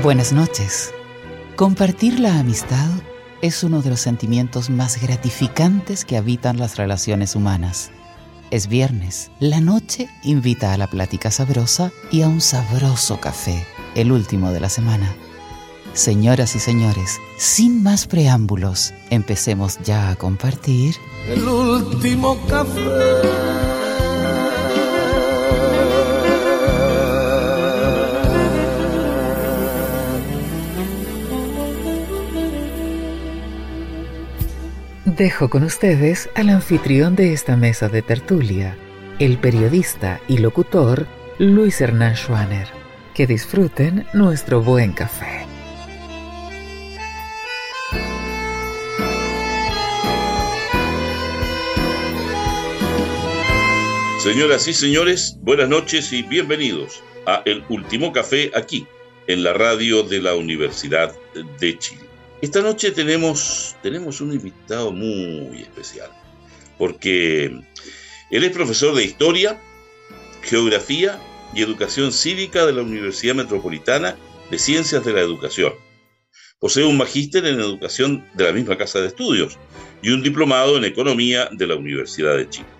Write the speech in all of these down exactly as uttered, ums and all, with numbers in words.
Buenas noches. Compartir la amistad es uno de los sentimientos más gratificantes que habitan las relaciones humanas. Es viernes, la noche invita a la plática sabrosa y a un sabroso café, el último de la semana. Señoras y señores, sin más preámbulos, empecemos ya a compartir el último café. Dejo con ustedes al anfitrión de esta mesa de tertulia, el periodista y locutor Luis Hernán Schwaner. Que disfruten nuestro buen café. Señoras y señores, buenas noches y bienvenidos a El Último Café aquí, en la radio de la Universidad de Chile. Esta noche tenemos, tenemos un invitado muy especial, porque él es profesor de Historia, Geografía y Educación Cívica de la Universidad Metropolitana de Ciencias de la Educación. Posee un magíster en Educación de la misma Casa de Estudios y un diplomado en Economía de la Universidad de Chile.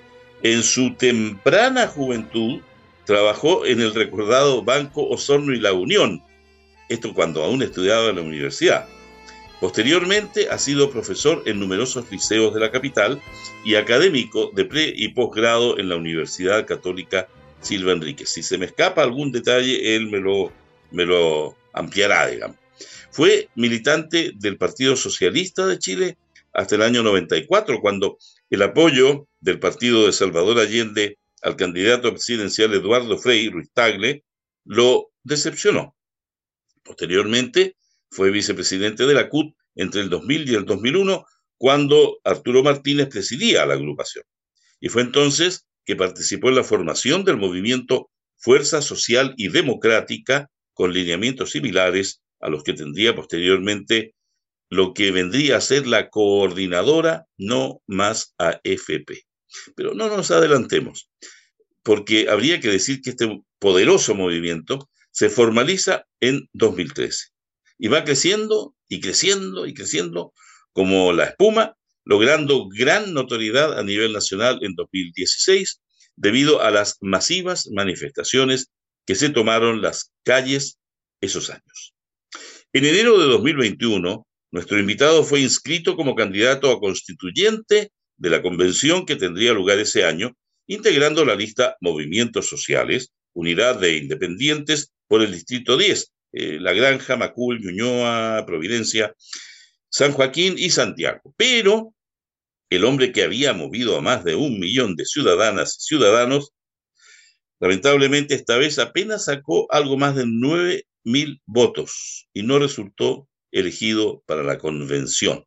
En su temprana juventud trabajó en el recordado Banco Osorno y La Unión, esto cuando aún estudiaba en la universidad. Posteriormente ha sido profesor en numerosos liceos de la capital y académico de pre- y posgrado en la Universidad Católica Silva Enríquez. Si se me escapa algún detalle, él me lo, me lo ampliará, digamos. Fue militante del Partido Socialista de Chile hasta el año noventa y cuatro, cuando el apoyo del partido de Salvador Allende al candidato presidencial Eduardo Frei Ruiz-Tagle lo decepcionó. Posteriormente fue vicepresidente de la C U T entre el dos mil y el dos mil uno, cuando Arturo Martínez presidía la agrupación. Y fue entonces que participó en la formación del movimiento Fuerza Social y Democrática, con lineamientos similares a los que tendría posteriormente lo que vendría a ser la Coordinadora No Más A F P. Pero no nos adelantemos, porque habría que decir que este poderoso movimiento se formaliza en dos mil trece y va creciendo y creciendo y creciendo como la espuma, logrando gran notoriedad a nivel nacional en dos mil dieciséis debido a las masivas manifestaciones que se tomaron las calles esos años. En enero de dos mil veintiuno, nuestro invitado fue inscrito como candidato a constituyente de la convención que tendría lugar ese año, integrando la lista Movimientos Sociales, Unidad de Independientes por el Distrito diez, eh, La Granja, Macul, Ñuñoa, Providencia, San Joaquín y Santiago. Pero el hombre que había movido a más de un millón de ciudadanas y ciudadanos, lamentablemente esta vez apenas sacó algo más de nueve mil votos y no resultó elegido para la convención.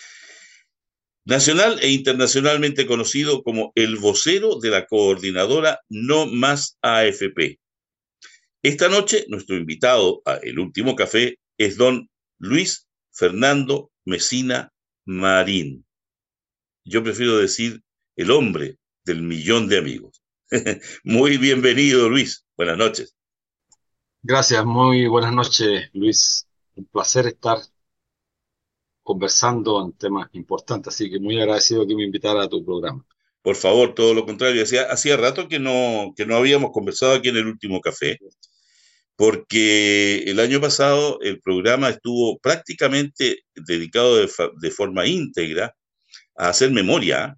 Nacional e internacionalmente conocido como el vocero de la Coordinadora No Más A F P. Esta noche, nuestro invitado a El Último Café es don Luis Fernando Mesina Marín. Yo prefiero decir el hombre del millón de amigos. Muy bienvenido, Luis. Buenas noches. Gracias, muy buenas noches, Luis. Un placer estar conversando en temas importantes, así que muy agradecido que me invitara a tu programa. Por favor, todo lo contrario. Hacía, hacía rato que no, que no habíamos conversado aquí en El Último Café, porque el año pasado el programa estuvo prácticamente dedicado de, fa- de forma íntegra a hacer memoria,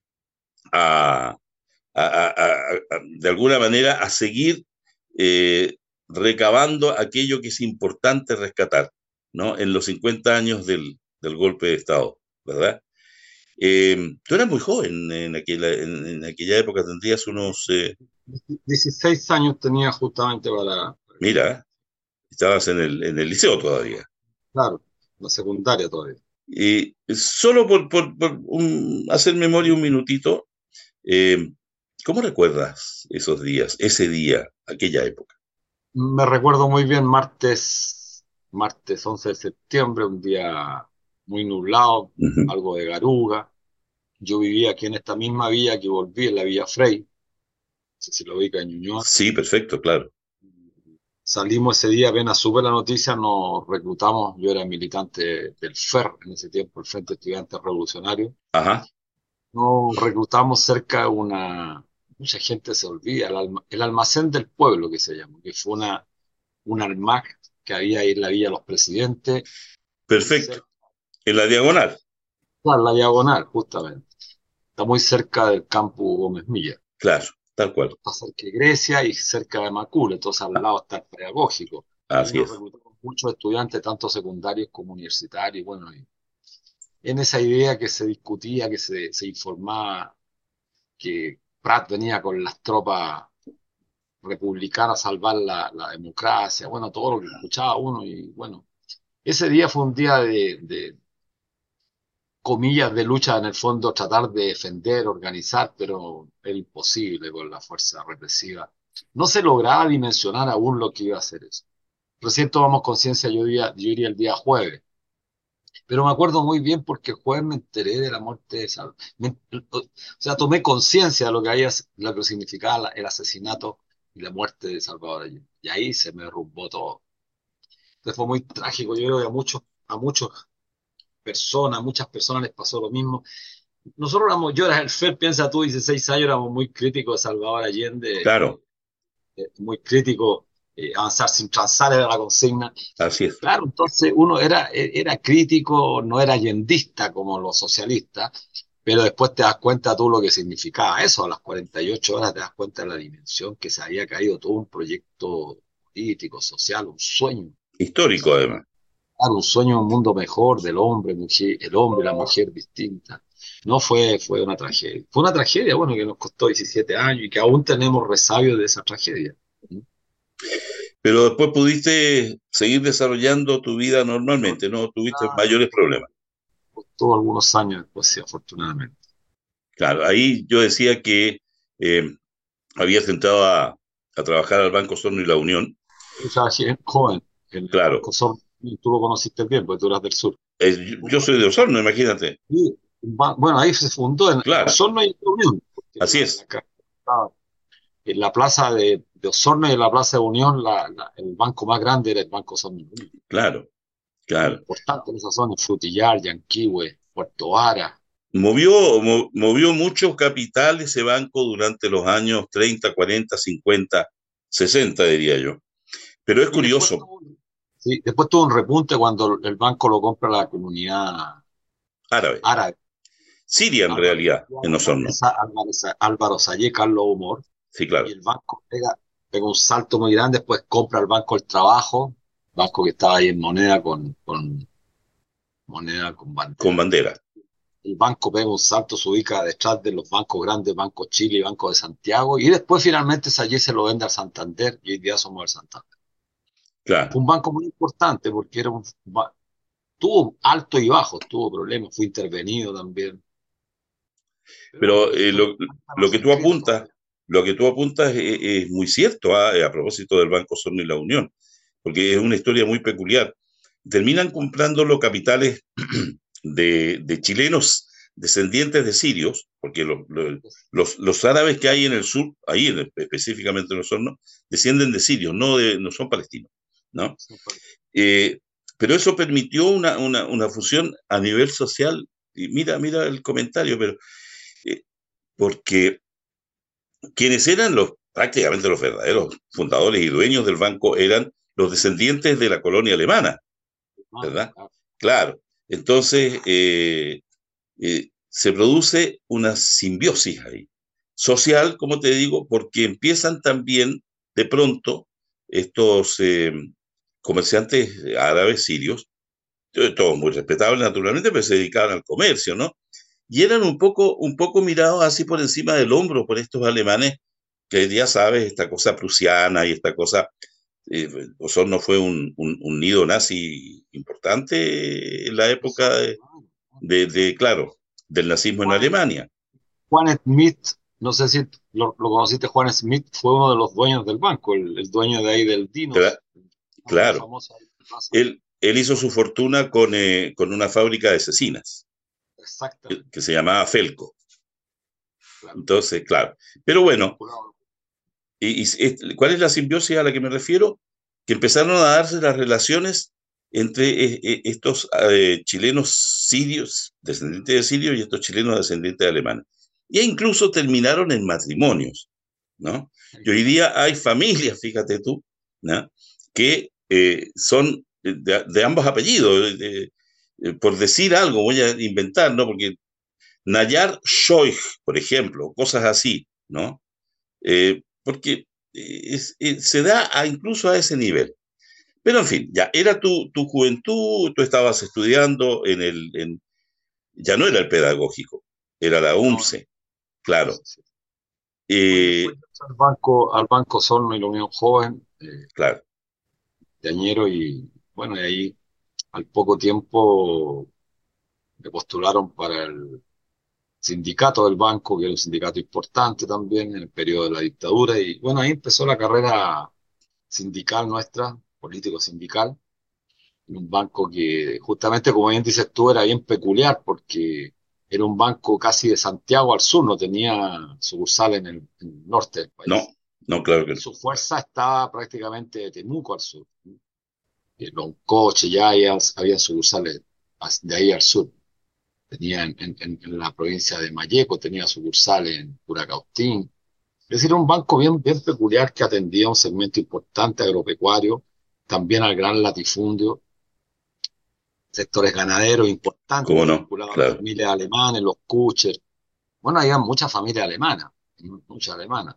a, a- a- a- a- de alguna manera a seguir eh, recabando aquello que es importante rescatar, ¿no? En los cincuenta años del, del golpe de Estado, ¿verdad? Eh, tú eras muy joven en aquella, en, en aquella época, tendrías unos, eh, dieciséis años tenía justamente para, mira, estabas en el, en el liceo todavía. claro, la secundaria todavía. Y solo por, por, por un- hacer memoria un minutito, eh, ¿cómo recuerdas esos días, ese día, aquella época? Me recuerdo muy bien martes, martes once de septiembre, un día muy nublado, Ujú. algo de garuga. Yo vivía aquí en esta misma villa que volví, en la Villa Frey, no sé si lo ubica en Ñuñoa. Sí, perfecto, claro. salimos ese día, apenas supe la noticia, nos reclutamos, yo era militante del F E R en ese tiempo, el Frente Estudiantes Revolucionario, Ajá, nos reclutamos cerca de una, mucha gente se olvida, el, alma- el almacén del pueblo que se llama, que fue una, una ARMAC que había ahí en la Villa Los Presidentes, muy perfecto. cerca, En la diagonal, en la diagonal, justamente, está muy cerca del campus Gómez Milla. claro, tal cual. Está cerca de Grecia y cerca de Macul, entonces al lado está el pedagógico. Y ahí Así nos es. reclutamos muchos estudiantes, tanto secundarios como universitarios, bueno, y en esa idea que se discutía, que se, se informaba que Prat venía con las tropas republicanas a salvar la, la democracia, bueno, todo lo que escuchaba uno, y bueno, ese día fue un día de, de comillas de lucha, en el fondo tratar de defender, organizar, pero era imposible con la fuerza represiva. No se lograba dimensionar aún lo que iba a hacer eso. Recién tomamos conciencia, yo diría, yo diría el día jueves, pero me acuerdo muy bien porque el jueves me enteré de la muerte de Salvador. Me- o sea, tomé conciencia de lo que había, lo que significaba la- el asesinato y la muerte de Salvador Allende. Y ahí se me derrumbó todo. Entonces fue muy trágico. Yo creo que a muchos, a muchas personas, muchas personas les pasó lo mismo. Nosotros éramos, yo era el F E R, piensa tú, dieciséis años, éramos muy críticos de Salvador Allende, Claro, eh, muy críticos, eh, avanzar sin transar era la consigna. así es. Claro, entonces uno era, era crítico, no era allendista como los socialistas, pero después te das cuenta tú lo que significaba eso, a las cuarenta y ocho horas te das cuenta de la dimensión que se había caído todo un proyecto político, social, un sueño. Histórico, además. Claro, un sueño, un mundo mejor del hombre, mujer, el hombre y la mujer distinta. No fue, fue una tragedia. Fue una tragedia, bueno, que nos costó diecisiete años y que aún tenemos resabios de esa tragedia. Pero después pudiste seguir desarrollando tu vida normalmente, no tuviste Claro, mayores problemas. costó algunos años después, sí, afortunadamente. Claro, ahí yo decía que eh, habías entrado a, a trabajar al Banco Osorno y La Unión. Yo trabajé joven en el Claro, Banco Sur, y tú lo conociste bien, porque tú eras del sur. eh, yo yo soy de Osorno, imagínate. Y, ba- bueno, ahí se fundó en Claro, Osorno y Unión, porque así la, la es. ca- estaba en la plaza de, de Osorno y en la plaza de Unión, la, la- el banco más grande era el Banco Osorno y Unión. Claro, Muy claro. importante en esa zona, Frutillar, Yanquihue, Puerto Vara. Movió, mo- movió mucho capital ese banco durante los años treinta, cuarenta, cincuenta, sesenta, diría yo. Pero es Y después curioso, tuvo, un- sí, después tuvo un repunte cuando el banco lo compra la comunidad árabe. árabe. Siria en Álvaro, realidad, en Osorno. Álvaro, Álvaro Sayé, Carlos Humor, Sí, y claro. el banco pega, pega un salto muy grande, después compra el Banco del Trabajo, banco que estaba ahí en moneda con, con moneda con Con bandera. bandera. El banco pega un salto, se ubica detrás de los bancos grandes, Banco Chile y Banco de Santiago, y después finalmente Sayé se lo vende al Santander y hoy día somos el Santander. Claro. Fue un banco muy importante porque era un, ba- tuvo alto y bajo, tuvo problemas, fue intervenido también. Pero bueno, Pero la eh, historia lo, no lo es que tú escrita apuntas, todavía. lo que tú apuntas es, es muy cierto, ¿ah? A propósito del Banco Osorno y La Unión, porque es una historia muy peculiar. Terminan comprando los capitales de, de chilenos descendientes de sirios, porque lo- lo- los, los árabes que hay en el sur, ahí en- específicamente en Osorno, descienden de sirios, no, de, no son palestinos, ¿no? Eh, pero eso permitió una, una, una fusión a nivel social. Y mira, mira el comentario, pero eh, porque quienes eran los prácticamente los verdaderos fundadores y dueños del banco eran los descendientes de la colonia alemana, ¿verdad? Claro. Entonces, eh, eh, se produce una simbiosis ahí, social, como te digo, porque empiezan también de pronto estos eh, comerciantes árabes sirios, eh, todos muy respetables naturalmente, pero se dedicaban al comercio, ¿no? Y eran un poco, un poco mirados así por encima del hombro por estos alemanes, que ya sabes, esta cosa prusiana y esta cosa, eh, Osorno fue un, un, un nido nazi importante en la época de, de, de, claro, del nazismo en Juan, Alemania. Juan Smith, no sé si lo, lo conociste, Juan Smith fue uno de los dueños del banco, el, el dueño de ahí del Cla- Dinos, muy claro, famosa ahí en Plaza. él, él hizo su fortuna con, eh, con una fábrica de cecinas, que, Exactamente, que se llamaba Felco. claro. Entonces, claro. Pero bueno, Vinculado. y, y, ¿cuál es la simbiosis a la que me refiero? que empezaron a darse las relaciones entre eh, eh, estos eh, chilenos sirios, descendientes de sirios, y estos chilenos descendientes de alemanes. E incluso terminaron en matrimonios, ¿no? Y hoy día hay familias, fíjate tú, ¿no? que eh, son de, de, ambos apellidos. De, de, por decir algo, voy a inventar, ¿no? Porque Nayar Shoich, por ejemplo, cosas así, ¿no? Eh, porque es, es, se da a, incluso a ese nivel. Pero en fin, ya era tu, tu juventud, tú estabas estudiando en el, en, ya no era el pedagógico, era la No, UMCE, claro. sí, sí. Bueno, Eh, después al banco, al Banco Sorno y la Unión Joven, eh, claro, de Añero, y bueno, y ahí al poco tiempo me postularon para el sindicato del banco, que era un sindicato importante también en el periodo de la dictadura, y bueno, ahí empezó la carrera sindical nuestra, político-sindical, en un banco que justamente, como bien dices tú, era bien peculiar porque era un banco casi de Santiago al sur, no tenía sucursal en el, en el norte del no, país. no, claro que Y no. su fuerza estaba prácticamente de Temuco al sur. En Loncoche, Yayas, había sucursales de ahí al sur. Tenía en, en- en la provincia de Malleco, tenía sucursales en Curacautín. Es decir, un banco bien, bien peculiar que atendía un segmento importante agropecuario, también al gran latifundio, sectores ganaderos importantes ¿Cómo no? vinculados a las Claro. familias alemanes, los Kucher. Bueno, había muchas familias alemanas, muchas alemanas.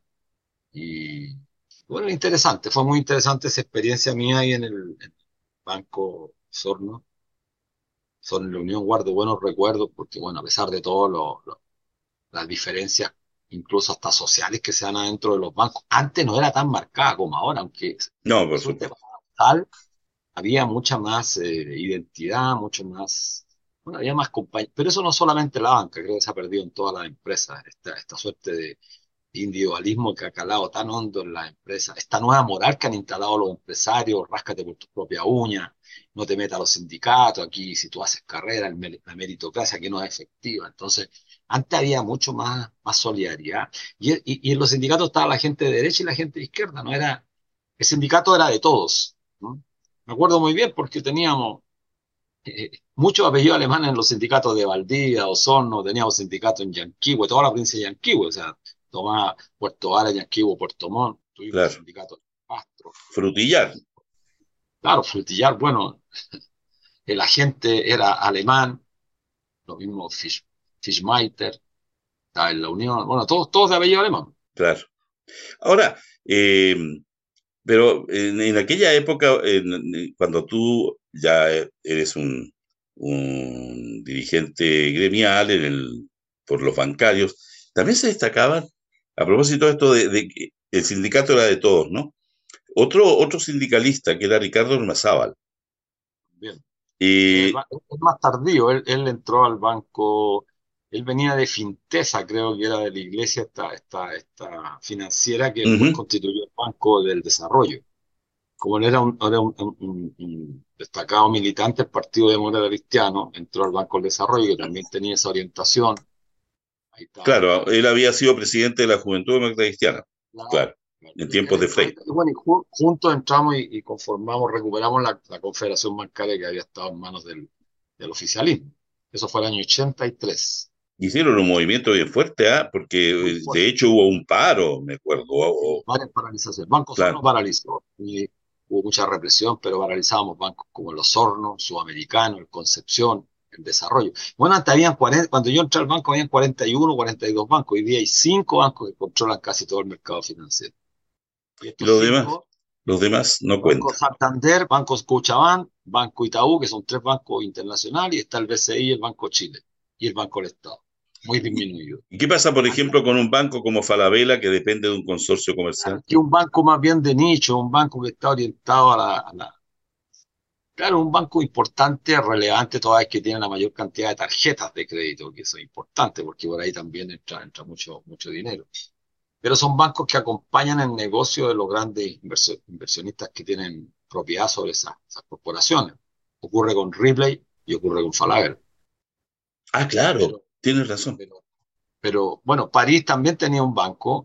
Y bueno, interesante, fue muy interesante esa experiencia mía ahí en el, en el Banco Sorno. Son la Unión guardo buenos recuerdos porque, bueno, a pesar de todo, lo- lo- las diferencias, incluso hasta sociales que se dan adentro de los bancos, antes no era tan marcada como ahora, aunque No, por resulte supuesto. tal, había mucha más eh, identidad, mucho más, bueno, había más compañía, pero eso no solamente la banca, creo que se ha perdido en todas las empresas, esta, esta suerte de individualismo que ha calado tan hondo en las empresas, esta nueva moral que han instalado los empresarios, ráscate por tus propias uñas, no te metas a los sindicatos, aquí si tú haces carrera, el mer- la meritocracia que no es efectiva. Entonces, antes había mucho más, más solidaridad. Y, y- y en los sindicatos estaba la gente de derecha y la gente de izquierda, no era, el sindicato era de todos, ¿no? Me acuerdo muy bien porque teníamos eh, muchos apellidos alemanes en los sindicatos de Valdivia, Osorno, teníamos sindicatos en Yanquihue, toda la provincia de Yanquihue, o sea, Tomás, Puerto Vara, Yanquihue, Puerto Montt, tuvimos Claro. sindicatos en Castro. Frutillar. Claro, Frutillar, bueno, el agente era alemán, lo mismo Fisch, Fischmeiter, estaba en la Unión, bueno, todos, todos de apellido alemán. Claro. Ahora, eh, pero en, en aquella época, en- cuando tú ya eres un, un dirigente gremial en el, por los bancarios, también se destacaban, a propósito de esto de, de que el sindicato era de todos, ¿no? Otro, otro sindicalista que era Ricardo Ormazábal. Bien. El Y ba- es más tardío, él, él entró al banco, él venía de Fintesa, creo que era de la iglesia, esta, esta, esta financiera que después ujú, constituyó el Banco del Desarrollo. Como él era un, era un- un- un- un destacado militante del Partido Demócrata Cristiano, entró al Banco del Desarrollo, que también tenía esa orientación. Ahí estaba. claro, él había sido presidente de la Juventud Demócrata Cristiana, Claro, claro, claro. en Él, él tiempos de entró ahí, Frei. y bueno, y ju- juntos entramos y, y conformamos, recuperamos la, la Confederación Bancaria que había estado en manos del, del oficialismo. Eso fue el año ochenta y tres. Hicieron un movimiento bien fuerte, ¿ah? Porque Muy eh, de fuerte. hecho hubo un paro, me acuerdo. o- Sí, o- varias paralizaciones. Banco Sorno claro, paralizó. Y hubo mucha represión, pero paralizábamos bancos como el Osorno, Sudamericano, el Concepción, el Desarrollo. Bueno, antes habían cuarenta, cuando yo entré al banco habían cuarenta y uno, cuarenta y dos bancos. Hoy día hay cinco bancos que controlan casi todo el mercado financiero. Y y estos los demás, cinco, los demás no Banco cuentan. Santander, Banco Scotiabank, Banco Itaú, que son tres bancos internacionales, y está el B C I y el Banco Chile, y el Banco del Estado. Muy ¿Y, disminuido. y qué pasa, por Antes ejemplo, con un banco como Falabella que depende de un consorcio comercial? que un banco más bien de nicho, un banco que está orientado a la, a la- claro, un banco importante, relevante, toda vez que tiene la mayor cantidad de tarjetas de crédito, que eso es importante, porque por ahí también entra, entra mucho, mucho dinero. Pero son bancos que acompañan el negocio de los grandes inverso- inversionistas que tienen propiedad sobre esas, esas corporaciones. Ocurre con Ripley y ocurre con Falabella. Ah, claro, Pero, tienes razón. pero, pero, bueno, París también tenía un banco,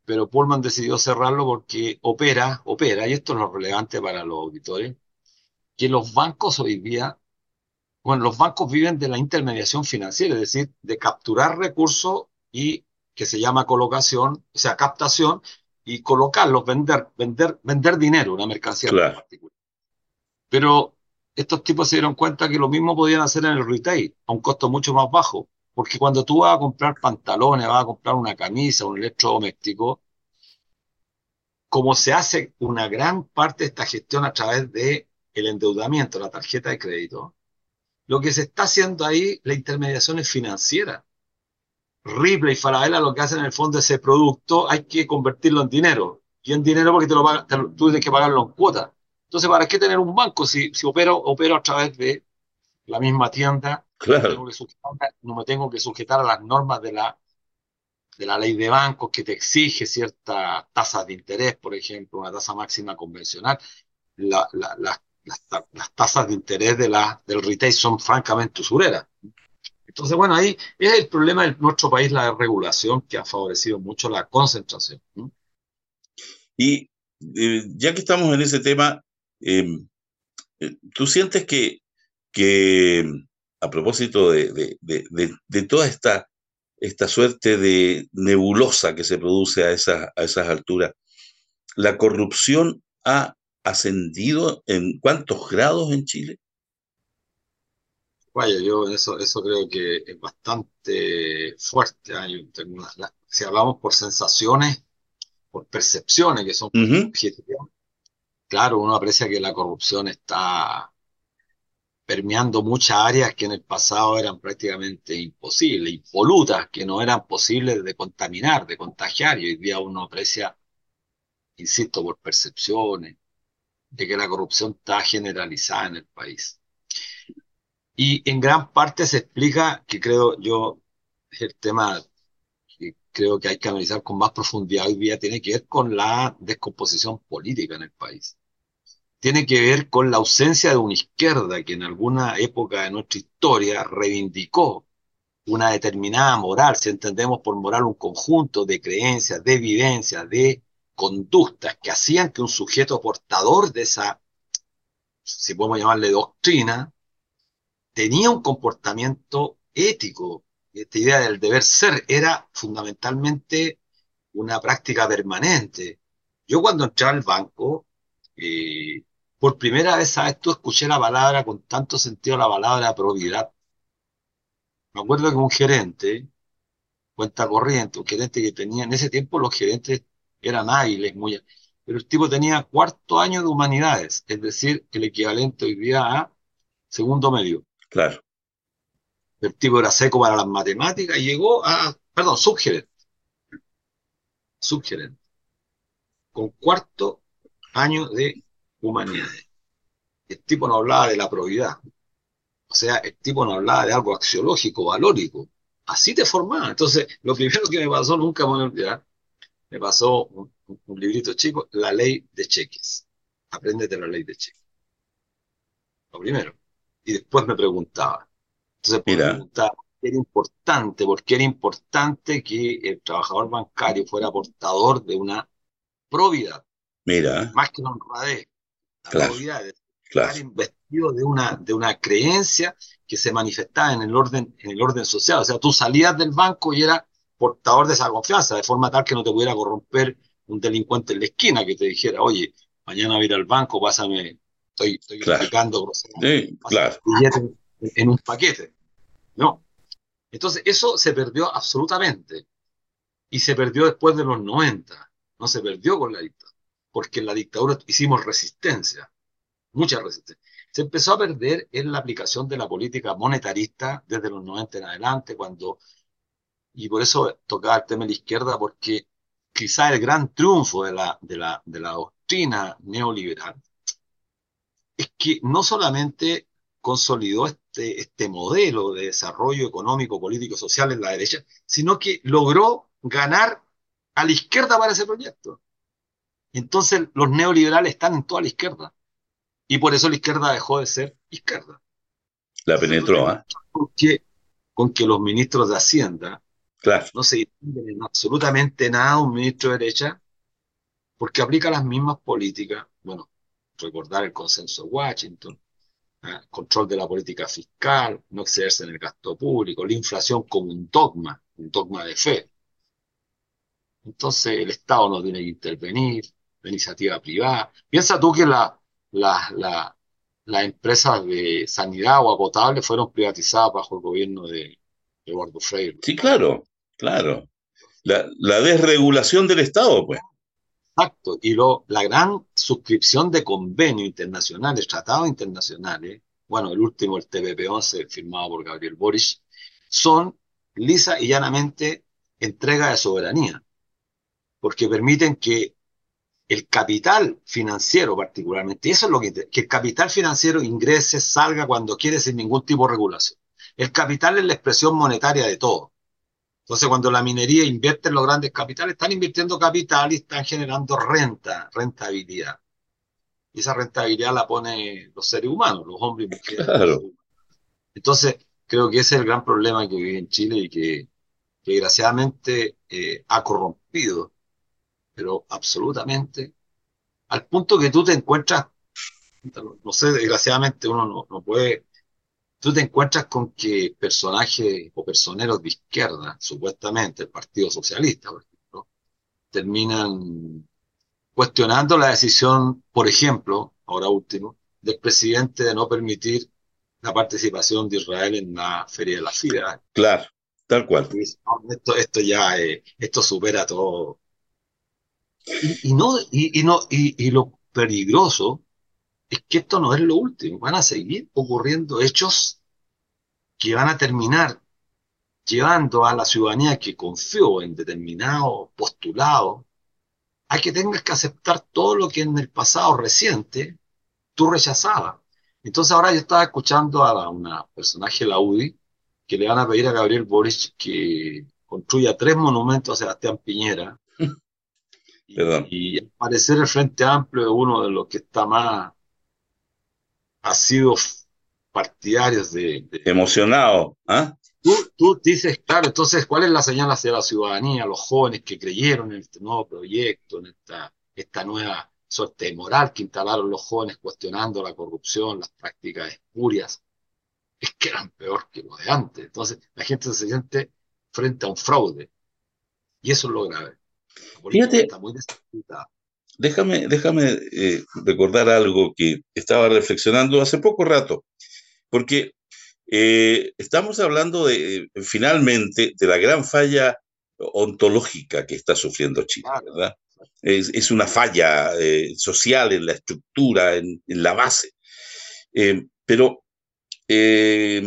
pero Pullman decidió cerrarlo porque opera, opera, y esto es lo relevante para los auditores, que los bancos hoy día, bueno, los bancos viven de la intermediación financiera, es decir, de capturar recursos y que se llama colocación, o sea, captación, y colocarlos, vender, vender, vender dinero, una mercancía en claro, particular. Pero estos tipos se dieron cuenta que lo mismo podían hacer en el retail, a un costo mucho más bajo, porque cuando tú vas a comprar pantalones, vas a comprar una camisa, un electrodoméstico, como se hace una gran parte de esta gestión a través de el endeudamiento, la tarjeta de crédito, lo que se está haciendo ahí, la intermediación es financiera. Ripley y Falabella lo que hacen en el fondo ese producto hay que convertirlo en dinero. Y en dinero porque te lo paga- te lo- tú tienes que pagarlo en cuotas. Entonces, ¿para qué tener un banco si, si opero, opero a través de la misma tienda? No me tengo claro. que sujetar, no me tengo que sujetar a las normas de la, de la ley de bancos que te exige ciertas tasas de interés, por ejemplo, una tasa máxima convencional. La- la- la- las, ta- las tasas de interés de la, del retail son francamente usureras. Entonces, bueno, ahí es el problema de nuestro país, la regulación que ha favorecido mucho la concentración. ¿No? Y eh, ya que estamos en ese tema, eh, eh, ¿tú sientes que, que a propósito de, de, de, de, de toda esta, esta suerte de nebulosa que se produce a esas, a esas alturas, la corrupción ha ascendido en cuántos grados en Chile? Vaya, yo eso, eso creo que es bastante fuerte. ¿Ah? Yo tengo una- la- si hablamos por sensaciones, por percepciones que son Ujú, objetivas, claro, uno aprecia que la corrupción está permeando muchas áreas que en el pasado eran prácticamente imposibles, impolutas, que no eran posibles de contaminar, de contagiar, y hoy día uno aprecia, insisto, por percepciones, de que la corrupción está generalizada en el país. Y en gran parte se explica, que creo yo, es el tema que creo que hay que analizar con más profundidad hoy día, tiene que ver con la descomposición política en el país. Tiene que ver con la ausencia de una izquierda que en alguna época de nuestra historia reivindicó una determinada moral, si entendemos por moral un conjunto de creencias, de vivencias, de conductas que hacían que un sujeto portador de esa, si podemos llamarle doctrina, tenía un comportamiento ético. Esta idea del deber ser era fundamentalmente una práctica permanente. Yo cuando entré al banco, eh, por primera vez, ¿sabes? Tú escuché la palabra con tanto sentido, la palabra probidad. Me acuerdo que un gerente, cuenta corriente, un gerente que tenía, en ese tiempo los gerentes eran hábiles, muy, pero el tipo tenía cuarto año de humanidades, es decir, el equivalente hoy día a segundo medio. claro, El tipo era seco para las matemáticas y llegó a, perdón, subgerente, subgerente, con cuarto año de humanidades. El tipo no hablaba de la probidad, o sea, el tipo no hablaba de algo axiológico, valórico. Así te formaba. Entonces, lo primero que me pasó, nunca me voy a olvidar, me pasó un, un librito chico, La Ley de Cheques. Apréndete la ley de cheques, lo primero. Y después me preguntaba, entonces, pues me mira, preguntaba, ¿por qué era importante? ¿Por qué era importante que el trabajador bancario fuera portador de una probidad? mira, Más que la honradez, la claro, probidad de claro, estar investido de una, de una creencia que se manifestaba en el orden, en el orden social. O sea, tú salías del banco y eras portador de esa confianza, de forma tal que no te pudiera corromper un delincuente en la esquina que te dijera, oye, mañana voy a ir al banco, pásame, estoy, estoy claro, explicando groseramente, sí, pásame claro, el billete en, en un paquete. No. Entonces, eso se perdió absolutamente. Y se perdió después de los noventa. No se perdió con la dictadura. Porque en la dictadura hicimos resistencia, mucha resistencia. Se empezó a perder en la aplicación de la política monetarista desde los noventa en adelante, cuando, y por eso tocaba el tema de la izquierda, porque quizá el gran triunfo de la, de la, de la doctrina neoliberal es que no solamente consolidó este, este modelo de desarrollo económico, político, social en la derecha, sino que logró ganar a la izquierda para ese proyecto. Entonces los neoliberales están en toda la izquierda y por eso la izquierda dejó de ser izquierda. la Entonces tú te penetró, ¿ah? encuentras con que, con que los ministros de Hacienda, claro, No se distingue en absolutamente nada un ministro de derecha porque aplica las mismas políticas. Bueno, recordar el consenso de Washington, ¿ah? Control de la política fiscal, no excederse en el gasto público, la inflación como un dogma, un dogma de fe. Entonces el Estado no tiene que intervenir, la iniciativa privada. Piensa tú que la, la, la- las empresas de sanidad o agotable fueron privatizadas bajo el gobierno de Eduardo Frei. sí, claro, claro. La, la desregulación del Estado, pues, Exacto. Y lo, la gran suscripción de convenios internacionales, tratados internacionales, bueno, el último, el T P P once, firmado por Gabriel Boric, son lisa y llanamente entrega de soberanía, porque permiten que el capital financiero particularmente, y eso es lo que, que el capital financiero ingrese, salga cuando quiere sin ningún tipo de regulación. El capital es la expresión monetaria de todo. Entonces, cuando la minería invierte en los grandes capitales, están invirtiendo capital y están generando renta, rentabilidad. Y esa rentabilidad la pone los seres humanos, los hombres y mujeres. claro. Entonces, creo que ese es el gran problema que vive en Chile y que, que desgraciadamente eh, ha corrompido, pero absolutamente, al punto que tú te encuentras, no sé, desgraciadamente uno no, no puede, tú te encuentras con que personajes o personeros de izquierda, supuestamente el Partido Socialista, por ejemplo, terminan cuestionando la decisión, por ejemplo, ahora último, del presidente de no permitir la participación de Israel en la Feria de la FIDA. Claro, tal cual. Y dice, "No, esto, esto ya, eh, esto supera todo". Y, y no, y, y no, y, y lo peligroso es que esto no es lo último. Van a seguir ocurriendo hechos que van a terminar llevando a la ciudadanía que confió en determinados postulados a que tengas que aceptar todo lo que en el pasado reciente tú rechazabas. Entonces ahora yo estaba escuchando a la- una personaje de la U D I que le van a pedir a Gabriel Boric que construya tres monumentos a Sebastián Piñera Perdón. y, y al parecer el Frente Amplio es uno de los que está más ha sido partidarios de, de- Emocionado, ¿ah? Tú, tú dices, claro, entonces, ¿cuál es la señal hacia la ciudadanía, los jóvenes que creyeron en este nuevo proyecto, en esta, esta nueva suerte de moral que instalaron los jóvenes cuestionando la corrupción, las prácticas espurias? Es que eran peor que los de antes. Entonces, la gente se siente frente a un fraude. Y eso es lo grave. La política Fíjate, está muy desacreditada. déjame, déjame eh, recordar algo que estaba reflexionando hace poco rato, porque eh, estamos hablando de, eh, finalmente, de la gran falla ontológica que está sufriendo Chile, Claro. ¿verdad? Es, es una falla eh, social en la estructura, en, en la base. Eh, pero eh,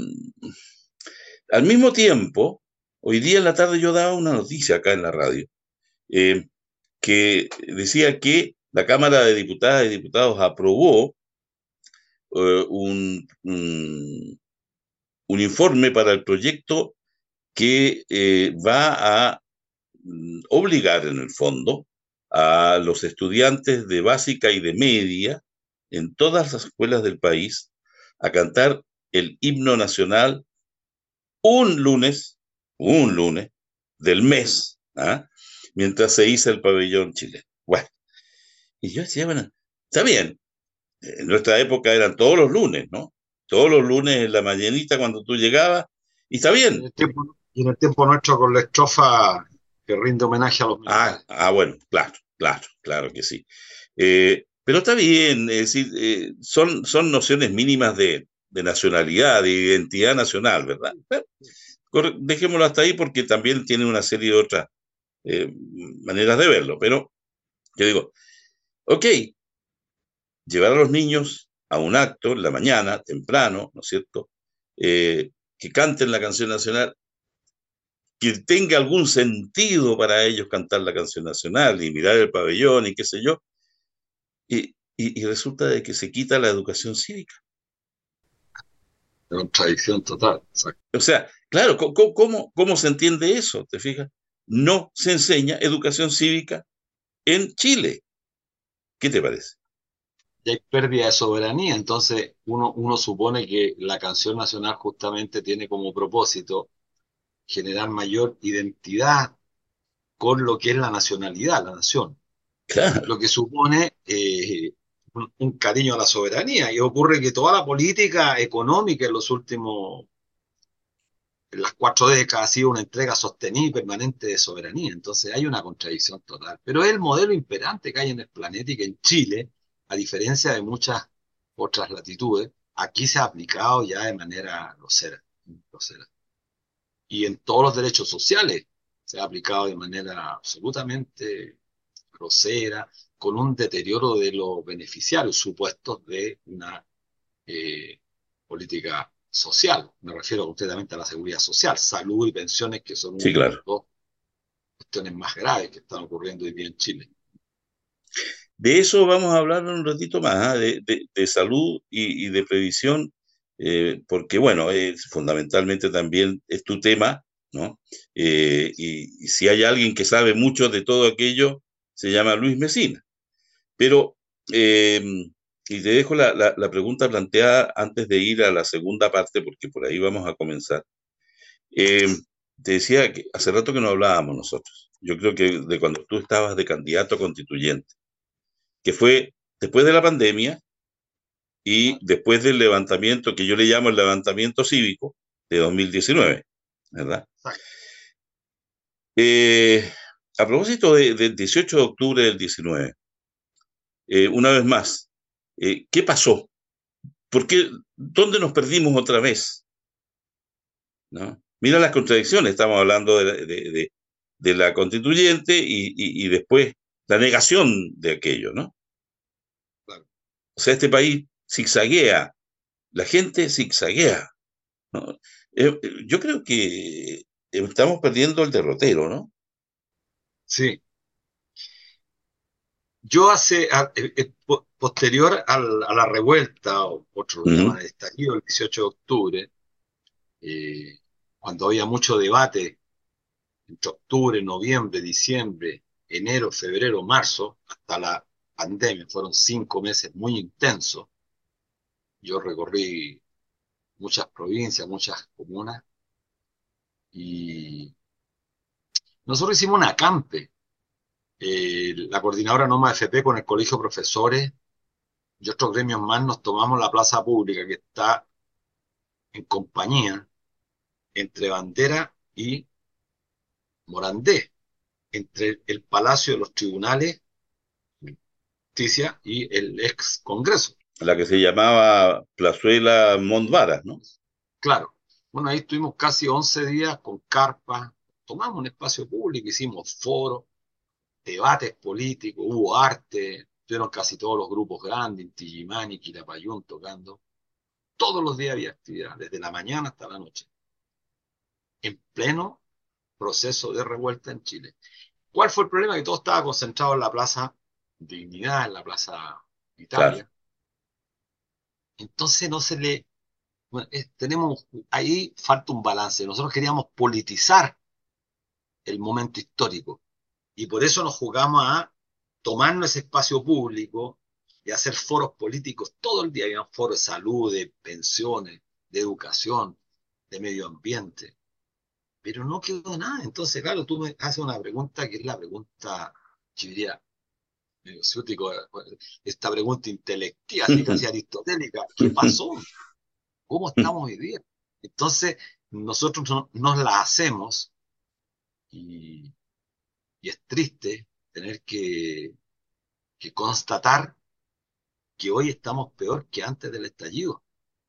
al mismo tiempo, hoy día en la tarde yo daba una noticia acá en la radio, eh, que decía que la Cámara de Diputadas y Diputados aprobó eh, un, un, un, informe para el proyecto que eh, va a mm, obligar en el fondo a los estudiantes de básica y de media en todas las escuelas del país a cantar el himno nacional un lunes, un lunes del mes, ¿ah? Mientras se hizo el pabellón chileno. Bueno, y yo decía, bueno, está bien, en nuestra época eran todos los lunes, ¿no? Todos los lunes en la mañanita cuando tú llegabas, y está Y en bien. el tiempo, y en el tiempo nuestro con la estrofa que rinde homenaje a los Ah, militares. ah bueno, claro, claro, claro que sí. Eh, pero está bien, es decir, eh, son, son nociones mínimas de, de nacionalidad, de identidad nacional, ¿verdad? Bueno, corre- dejémoslo hasta ahí porque también tiene una serie de otras eh, maneras de verlo, pero yo digo, ok, llevar a los niños a un acto en la mañana, temprano, ¿no es cierto? Eh, que canten la canción nacional, que tenga algún sentido para ellos cantar la canción nacional y mirar el pabellón y qué sé yo, y, y, y resulta de que se quita la educación cívica. De contradicción total. Exacto. O sea, claro, ¿cómo, cómo, cómo se entiende eso? ¿Te fijas? No se enseña educación cívica en Chile. ¿Qué te parece? Y hay pérdida de soberanía. Entonces, uno, uno supone que la canción nacional justamente tiene como propósito generar mayor identidad con lo que es la nacionalidad, la nación, Claro, lo que supone eh, un, un cariño a la soberanía. Y ocurre que toda la política económica en los últimos, en las cuatro décadas ha sido una entrega sostenida y permanente de soberanía. Entonces hay una contradicción total. Pero es el modelo imperante que hay en el planeta y que en Chile, a diferencia de muchas otras latitudes, aquí se ha aplicado ya de manera grosera, grosera. Y en todos los derechos sociales se ha aplicado de manera absolutamente grosera, con un deterioro de los beneficiarios supuestos de una eh, política social. Me refiero concretamente a la seguridad social, salud y pensiones, que son sí, una de las claro. dos cuestiones más graves que están ocurriendo hoy día en Chile. De eso vamos a hablar un ratito más, ¿ah? de, de- de salud y, y de previsión, eh, porque bueno, es, fundamentalmente también es tu tema, ¿no? Eh, y, y si hay alguien que sabe mucho de todo aquello, se llama Luis Mesina. Pero, eh, y te dejo la, la- la pregunta planteada antes de ir a la segunda parte, porque por ahí vamos a comenzar. Eh, Te decía que hace rato que no hablábamos nosotros. Yo creo que de cuando tú estabas de candidato constituyente, que fue después de la pandemia y después del levantamiento, que yo le llamo el levantamiento cívico de dos mil diecinueve, ¿verdad? Exacto. Eh, a propósito de- del dieciocho de octubre del diecinueve, eh, una vez más, eh, ¿qué pasó? ¿Por qué? ¿Dónde nos perdimos otra vez? ¿No? Mira las contradicciones, estamos hablando de, la- de- de- de la constituyente y, y- y después la negación de aquello, ¿no? Claro. O sea, este país zigzaguea, la gente zigzaguea, ¿no? Eh, eh, yo creo que estamos perdiendo el derrotero, ¿no? Sí. Yo hace, a- eh, eh, po- posterior al- a la revuelta, o otros lo Ujú. llaman el estallido, el dieciocho de octubre, eh, cuando había mucho debate entre octubre, noviembre, diciembre, enero, febrero, marzo, hasta la pandemia, fueron cinco meses muy intensos. Yo recorrí muchas provincias, muchas comunas, y nosotros hicimos una acampe. Eh, la coordinadora Noma F P con el Colegio de Profesores y otros gremios más nos tomamos la plaza pública que está en Compañía entre Bandera y Morandé, entre el Palacio de los Tribunales, Justicia, y el ex Congreso. La que se llamaba Plazuela Montvaras, ¿no? Claro. Bueno, ahí estuvimos casi once días con carpa, tomamos un espacio público, hicimos foros, debates políticos, hubo arte, estuvieron casi todos los grupos grandes, Inti Illimani, Quilapayún tocando. Todos los días había actividad, desde la mañana hasta la noche, en pleno proceso de revuelta en Chile. ¿Cuál fue el problema? Que todo estaba concentrado en la Plaza Dignidad, en la Plaza Claro. Italia. Entonces no se le... Bueno, eh, tenemos, ahí falta un balance. Nosotros queríamos politizar el momento histórico y por eso nos jugamos a tomarnos ese espacio público y hacer foros políticos todo el día. Había foros de salud, de pensiones, de educación, de medio ambiente, pero no quedó nada. Entonces, claro, tú me haces una pregunta que es la pregunta, yo diría, medio ciútico, esta pregunta intelectiva, así casi aristotélica: ¿qué pasó? ¿Cómo estamos hoy día? Entonces, nosotros no- nos la hacemos y, y es triste tener que, que constatar que hoy estamos peor que antes del estallido.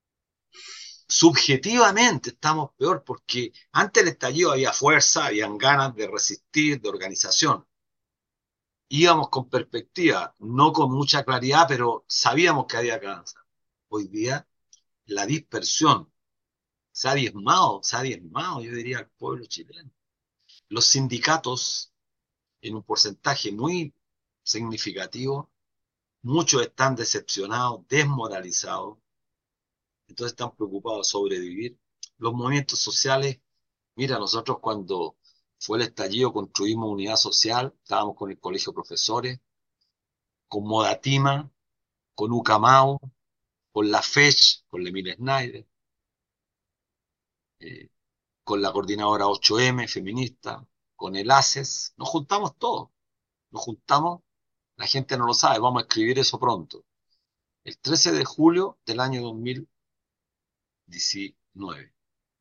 Subjetivamente estamos peor porque antes del estallido había fuerza, habían ganas de resistir, de organización. Íbamos con perspectiva, no con mucha claridad, pero sabíamos que había que avanzar. Hoy día la dispersión se ha diezmado, se ha diezmado, yo diría, al pueblo chileno. Los sindicatos, en un porcentaje muy significativo, muchos están decepcionados, desmoralizados, entonces están preocupados de sobrevivir. Los movimientos sociales, mira, nosotros cuando fue el estallido construimos unidad social, estábamos con el colegio de profesores, con Modatima, con Ucamau, con la FECH, con la Emile Snyder, eh, con la coordinadora ocho eme feminista, con el ACES, nos juntamos todos, nos juntamos, la gente no lo sabe, vamos a escribir eso pronto. El trece de julio del año dos mil diecinueve.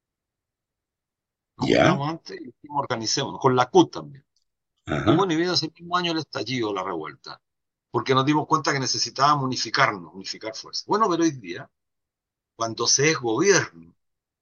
Nos Ya, juntamos antes y dijimos, organicémonos, con la C U T también. Y ajá, bueno, y vino ese mismo año el estallido, la revuelta, porque nos dimos cuenta que necesitábamos unificarnos, unificar fuerzas. Bueno, pero hoy día, cuando se es gobierno,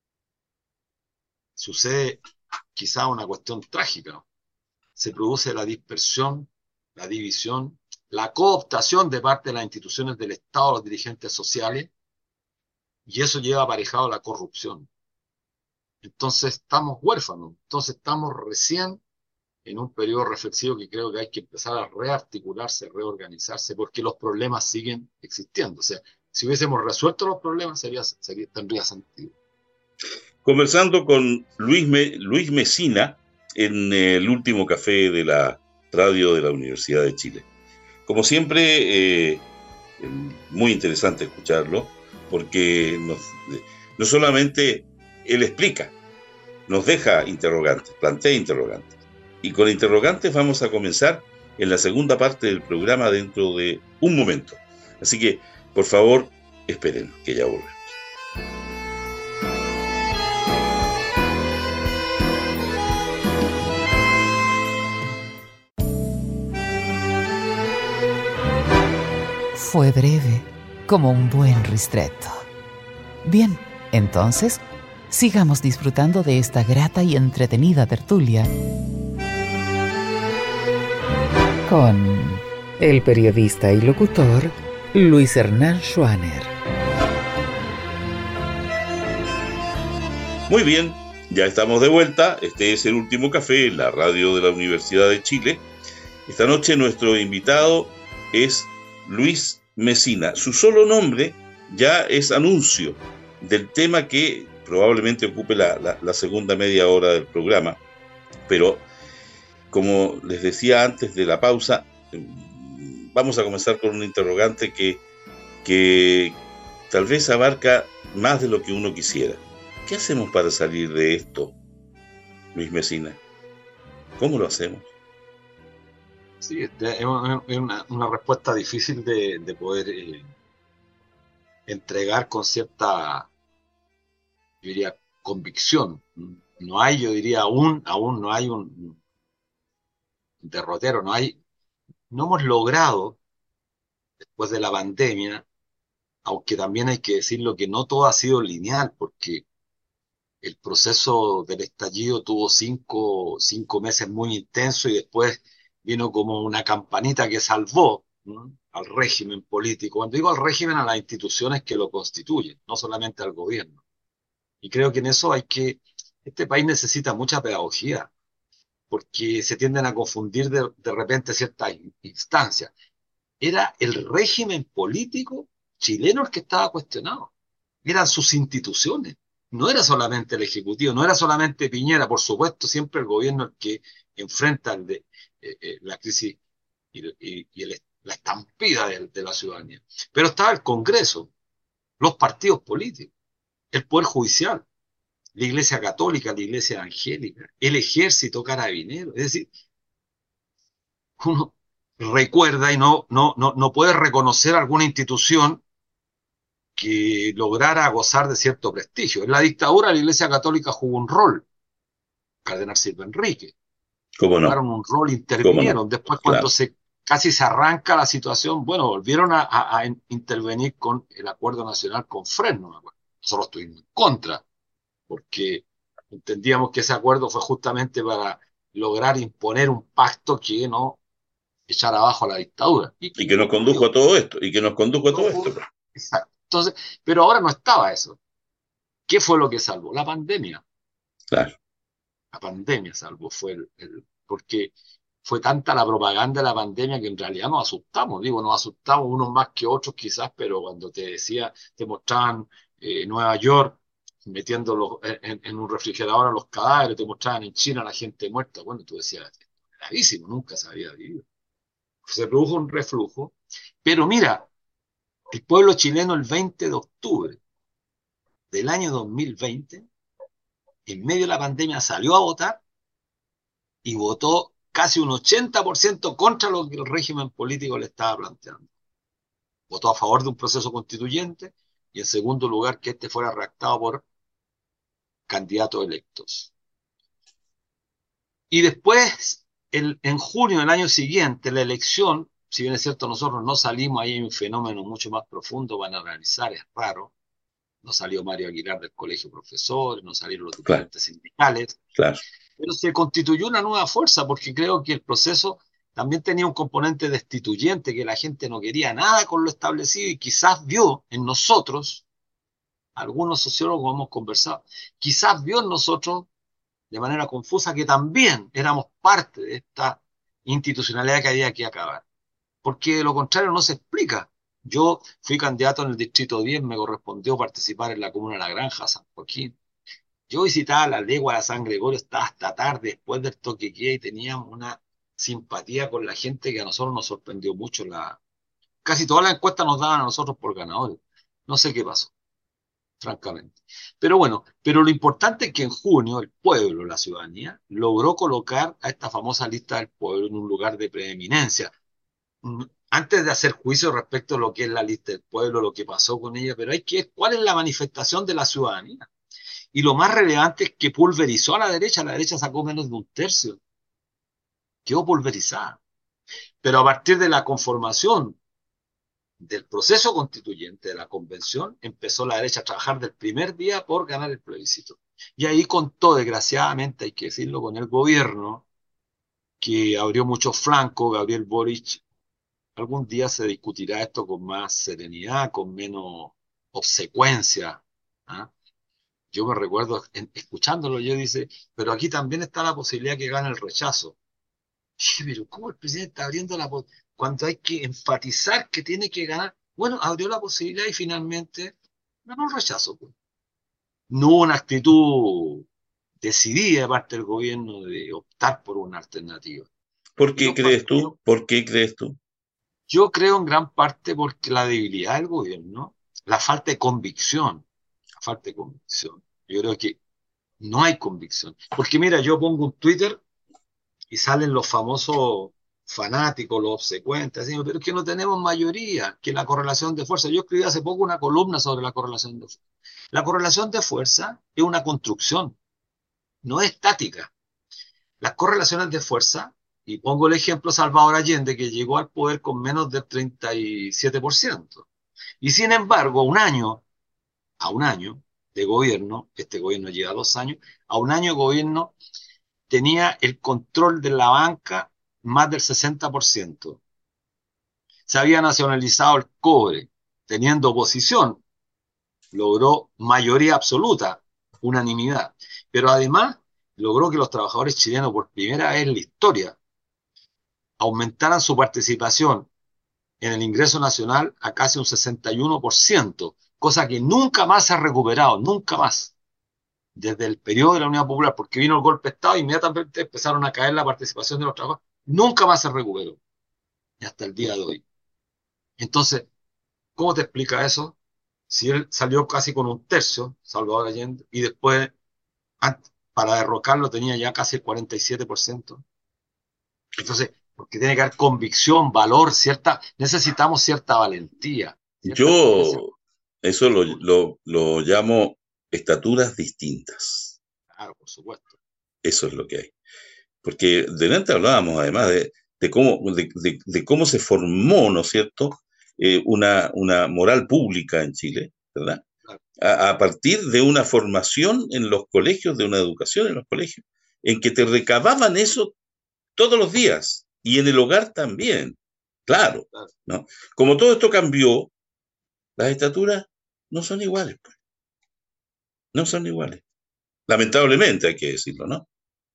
sucede quizá una cuestión trágica. Se produce la dispersión, la división, la cooptación de parte de las instituciones del Estado, los dirigentes sociales, y eso lleva aparejado la corrupción. Entonces estamos huérfanos, entonces estamos recién en un periodo reflexivo que creo que hay que empezar a rearticularse, reorganizarse, porque los problemas siguen existiendo. O sea, si hubiésemos resuelto los problemas, sería, sería, tendría sentido. conversando con Luis, Me- Luis Mesina en el último café de la radio de la Universidad de Chile. Como siempre, eh, muy interesante escucharlo, porque nos, no solamente él explica, nos deja interrogantes, plantea interrogantes. Y con interrogantes vamos a comenzar en la segunda parte del programa dentro de un momento. Así que, por favor, esperen, que ya volvemos. Fue breve, como un buen ristretto. Bien, entonces, sigamos disfrutando de esta grata y entretenida tertulia con el periodista y locutor Luis Hernán Schwaner. Muy bien, ya estamos de vuelta. Este es el último café en la radio de la Universidad de Chile. Esta noche nuestro invitado es Luis Mesina. Su solo nombre ya es anuncio del tema que probablemente ocupe la, la, la segunda media hora del programa. Pero, como les decía antes de la pausa, vamos a comenzar con un interrogante que, que tal vez abarca más de lo que uno quisiera. ¿Qué hacemos para salir de esto, Luis Mesina? ¿Cómo lo hacemos? Sí, es una, una respuesta difícil de, de poder eh, entregar con cierta, yo diría, convicción. No hay, yo diría, aún, aún no hay un derrotero, no hay, no hemos logrado, después de la pandemia, aunque también hay que decirlo que no todo ha sido lineal, porque el proceso del estallido tuvo cinco, cinco meses muy intensos y después vino como una campanita que salvó, ¿no?, al régimen político. Cuando digo al régimen, a las instituciones que lo constituyen, no solamente al gobierno. Y creo que en eso hay que, este país necesita mucha pedagogía, porque se tienden a confundir de, de repente ciertas instancias. Era el régimen político chileno el que estaba cuestionado, eran sus instituciones. No era solamente el Ejecutivo, no era solamente Piñera, por supuesto, siempre el gobierno el que enfrenta el de, eh, eh, la crisis y, y, y el, la estampida de, de la ciudadanía. Pero estaba el Congreso, los partidos políticos, el Poder Judicial, la Iglesia Católica, la Iglesia Evangélica, el Ejército Carabinero. Es decir, uno recuerda y no, no, no, no puede reconocer alguna institución que lograra gozar de cierto prestigio. En la dictadura la Iglesia Católica jugó un rol, Cardenal Silva Enrique, ¿Cómo no? jugaron un rol, ¿Cómo no? intervinieron. Después, cuando Claro. se casi se arranca la situación, bueno, volvieron a, a, a intervenir con el Acuerdo Nacional con Fresno. Nosotros estuvimos en contra, porque entendíamos que ese acuerdo fue justamente para lograr imponer un pacto que no echara abajo a la dictadura. Y, Y que nos condujo a todo esto, y que nos condujo a todo esto. exacto. Entonces, pero ahora no estaba eso. ¿Qué fue lo que salvó? La pandemia. Claro. La pandemia salvó, fue el, el, porque fue tanta la propaganda de la pandemia que en realidad nos asustamos. Digo, nos asustamos unos más que otros quizás, pero cuando te decía, te mostraban eh, Nueva York metiendo en, en, un refrigerador a los cadáveres, te mostraban en China a la gente muerta. Bueno, tú decías, gravísimo, nunca se había vivido. Se produjo un reflujo, pero mira, el pueblo chileno el veinte de octubre del año dos mil veinte en medio de la pandemia salió a votar y votó casi un ochenta por ciento contra lo que el régimen político le estaba planteando. Votó a favor de un proceso constituyente y en segundo lugar que este fuera redactado por candidatos electos. Y después, el, en junio del año siguiente, la elección, si bien es cierto nosotros no salimos, ahí hay un fenómeno mucho más profundo para analizar, es raro. No salió Mario Aguilar del Colegio de Profesores, no salieron los Claro, dirigentes sindicales, claro. pero se constituyó una nueva fuerza porque creo que el proceso también tenía un componente destituyente, que la gente no quería nada con lo establecido y quizás vio en nosotros, algunos sociólogos hemos conversado, quizás vio en nosotros de manera confusa que también éramos parte de esta institucionalidad que había que acabar. Porque de lo contrario no se explica. Yo fui candidato en el Distrito diez, me correspondió participar en la comuna de La Granja, San Joaquín. Yo visitaba la legua de San Gregorio, estaba hasta tarde después del toque queda y teníamos una simpatía con la gente que a nosotros nos sorprendió mucho. La... Casi todas las encuestas nos daban a nosotros por ganadores. No sé qué pasó, francamente. Pero bueno, pero lo importante es que en junio el pueblo, la ciudadanía, logró colocar a esta famosa lista del pueblo en un lugar de preeminencia. Antes de hacer juicio respecto a lo que es la lista del pueblo, lo que pasó con ella, pero hay que ver cuál es la manifestación de la ciudadanía. Y lo más relevante es que pulverizó a la derecha, la derecha sacó menos de un tercio, quedó pulverizada. Pero a partir de la conformación del proceso constituyente de la convención, empezó la derecha a trabajar del primer día por ganar el plebiscito. Y ahí contó, desgraciadamente, hay que decirlo, con el gobierno, que abrió muchos flancos, Gabriel Boric. Algún día se discutirá esto con más serenidad, con menos obsecuencia. ¿Ah? Yo me recuerdo, en, escuchándolo, yo dice, pero aquí también está la posibilidad que gane el rechazo. Dije, pero ¿cómo el presidente está abriendo la posibilidad? Cuando hay que enfatizar que tiene que ganar, bueno, abrió la posibilidad y finalmente ganó el rechazo. Pues. No hubo una actitud decidida de parte del gobierno de optar por una alternativa. ¿Por Y qué los crees partidos, tú? ¿Por qué crees tú? yo creo en gran parte porque la debilidad del gobierno, la falta de convicción, la falta de convicción. Yo creo que no hay convicción. Porque mira, yo pongo un Twitter y salen los famosos fanáticos, los obsecuentes, así, pero es que no tenemos mayoría, que la correlación de fuerza. Yo escribí hace poco una columna sobre la correlación de fuerza. La correlación de fuerza es una construcción, no es estática. Las correlaciones de fuerza, y pongo el ejemplo Salvador Allende, que llegó al poder con menos del treinta y siete por ciento. Y sin embargo, a un año, a un año de gobierno, este gobierno lleva dos años, a un año de gobierno tenía el control de la banca más del sesenta por ciento. Se había nacionalizado el cobre, teniendo oposición, logró mayoría absoluta, unanimidad. Pero además logró que los trabajadores chilenos por primera vez en la historia aumentaran su participación en el ingreso nacional a casi un sesenta y uno por ciento, cosa que nunca más se ha recuperado, nunca más, desde el periodo de la Unidad Popular, porque vino el golpe de Estado, inmediatamente empezaron a caer la participación de los trabajadores, nunca más se recuperó, y hasta el día de hoy. Entonces, ¿cómo te explica eso? Si él salió casi con un tercio, Salvador Allende, y después, para derrocarlo, tenía ya casi el cuarenta y siete por ciento. Entonces, porque tiene que haber convicción, valor, cierta, necesitamos cierta valentía. Cierta, Yo eso lo, lo, lo llamo estaturas distintas. claro, por supuesto. Eso es lo que hay. Porque delante hablábamos además de, de, cómo, de, de, de cómo se formó, ¿no es cierto?, eh, una, una moral pública en Chile, ¿verdad? Claro. A, a partir de una formación en los colegios, de una educación en los colegios, en que te recababan eso todos los días, y en el hogar también, claro, Claro. ¿no? Como todo esto cambió, las estaturas no son iguales, pues. No son iguales. Lamentablemente hay que decirlo, ¿no?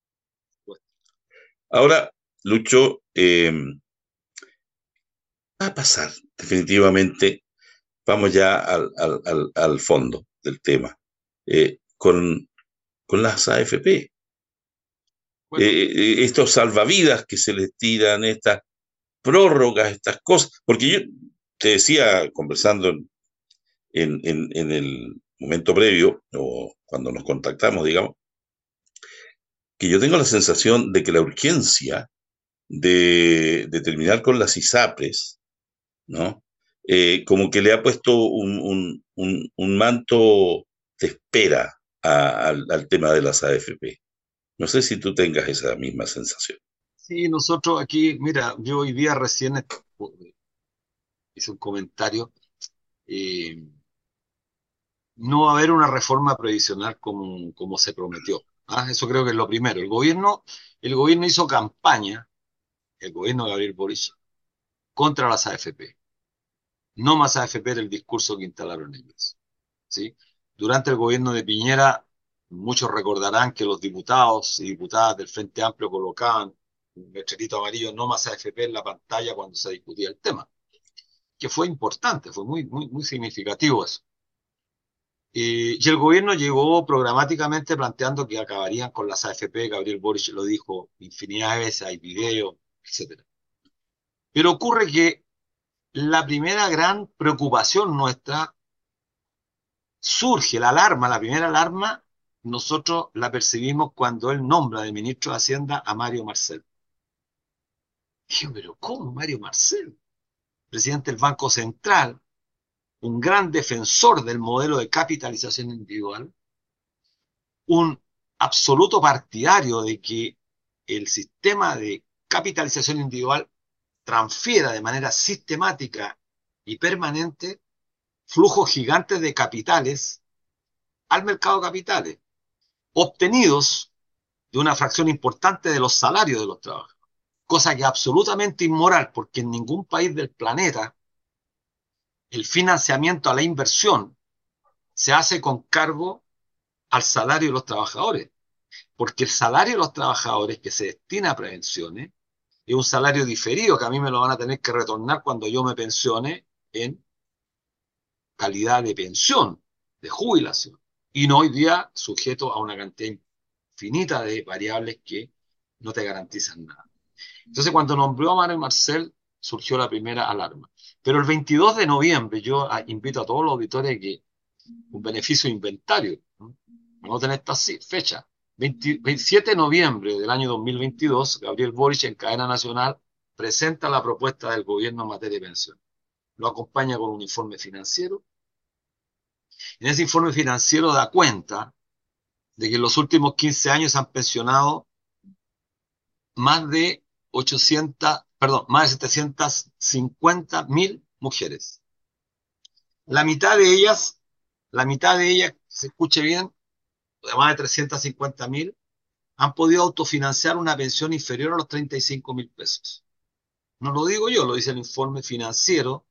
Ahora, Lucho, eh, va a pasar, definitivamente, vamos ya al, al, al, al fondo del tema, eh, con, con las A F P. Bueno, Eh, estos salvavidas que se les tiran, estas prórrogas, estas cosas, porque yo te decía, conversando en, en, en el momento previo, o cuando nos contactamos, digamos, que yo tengo la sensación de que la urgencia de, de terminar con las ISAPRES, ¿no? Eh, como que le ha puesto un, un, un, un manto de espera a- al, al tema de las A F P. No sé si tú tengas esa misma sensación. Sí, nosotros aquí, mira, yo hoy día recién eh, hice un comentario. eh, no va a haber una reforma previsional como, como se prometió. ¿Ah? Eso creo que es lo primero. El gobierno, el gobierno hizo campaña, el gobierno de Gabriel Boric, contra las A F P. No más A F P era el discurso que instalaron ellos. ¿Sí? Durante el gobierno de Piñera, muchos recordarán que los diputados y diputadas del Frente Amplio colocaban un letrerito amarillo no más A F P en la pantalla cuando se discutía el tema, que fue importante, fue muy, muy, muy significativo eso. Eh, y el gobierno llegó programáticamente planteando que acabarían con las A F P, Gabriel Boric lo dijo infinidad de veces, hay videos, etcétera. Pero ocurre que la primera gran preocupación nuestra surge, la alarma, la primera alarma, nosotros la percibimos cuando él nombra de ministro de Hacienda a Mario Marcel. Dije, pero ¿cómo Mario Marcel? Presidente del Banco Central, un gran defensor del modelo de capitalización individual, un absoluto partidario de que el sistema de capitalización individual transfiera de manera sistemática y permanente flujos gigantes de capitales al mercado de capitales, obtenidos de una fracción importante de los salarios de los trabajadores. Cosa que es absolutamente inmoral, porque en ningún país del planeta el financiamiento a la inversión se hace con cargo al salario de los trabajadores, porque el salario de los trabajadores que se destina a prevenciones es un salario diferido que a mí me lo van a tener que retornar cuando yo me pensione en calidad de pensión, de jubilación, y no hoy día sujeto a una cantidad infinita de variables que no te garantizan nada. Entonces, cuando nombró a Mario Marcel, surgió la primera alarma. Pero el veintidós de noviembre, yo a, invito a todos los auditores que un beneficio de inventario, ¿no? Vamos a tener esta fecha. veinte, veintisiete de noviembre del año dos mil veintidós, Gabriel Boric en cadena nacional presenta la propuesta del gobierno en materia de pensión. Lo acompaña con un informe financiero. En ese informe financiero da cuenta de que en los últimos quince años se han pensionado más de ochocientos, perdón, más de setecientos cincuenta mil mujeres. La mitad de ellas, la mitad de ellas, se escuche bien, más de trescientos cincuenta mil, han podido autofinanciar una pensión inferior a los treinta y cinco mil pesos. No lo digo yo, lo dice el informe financiero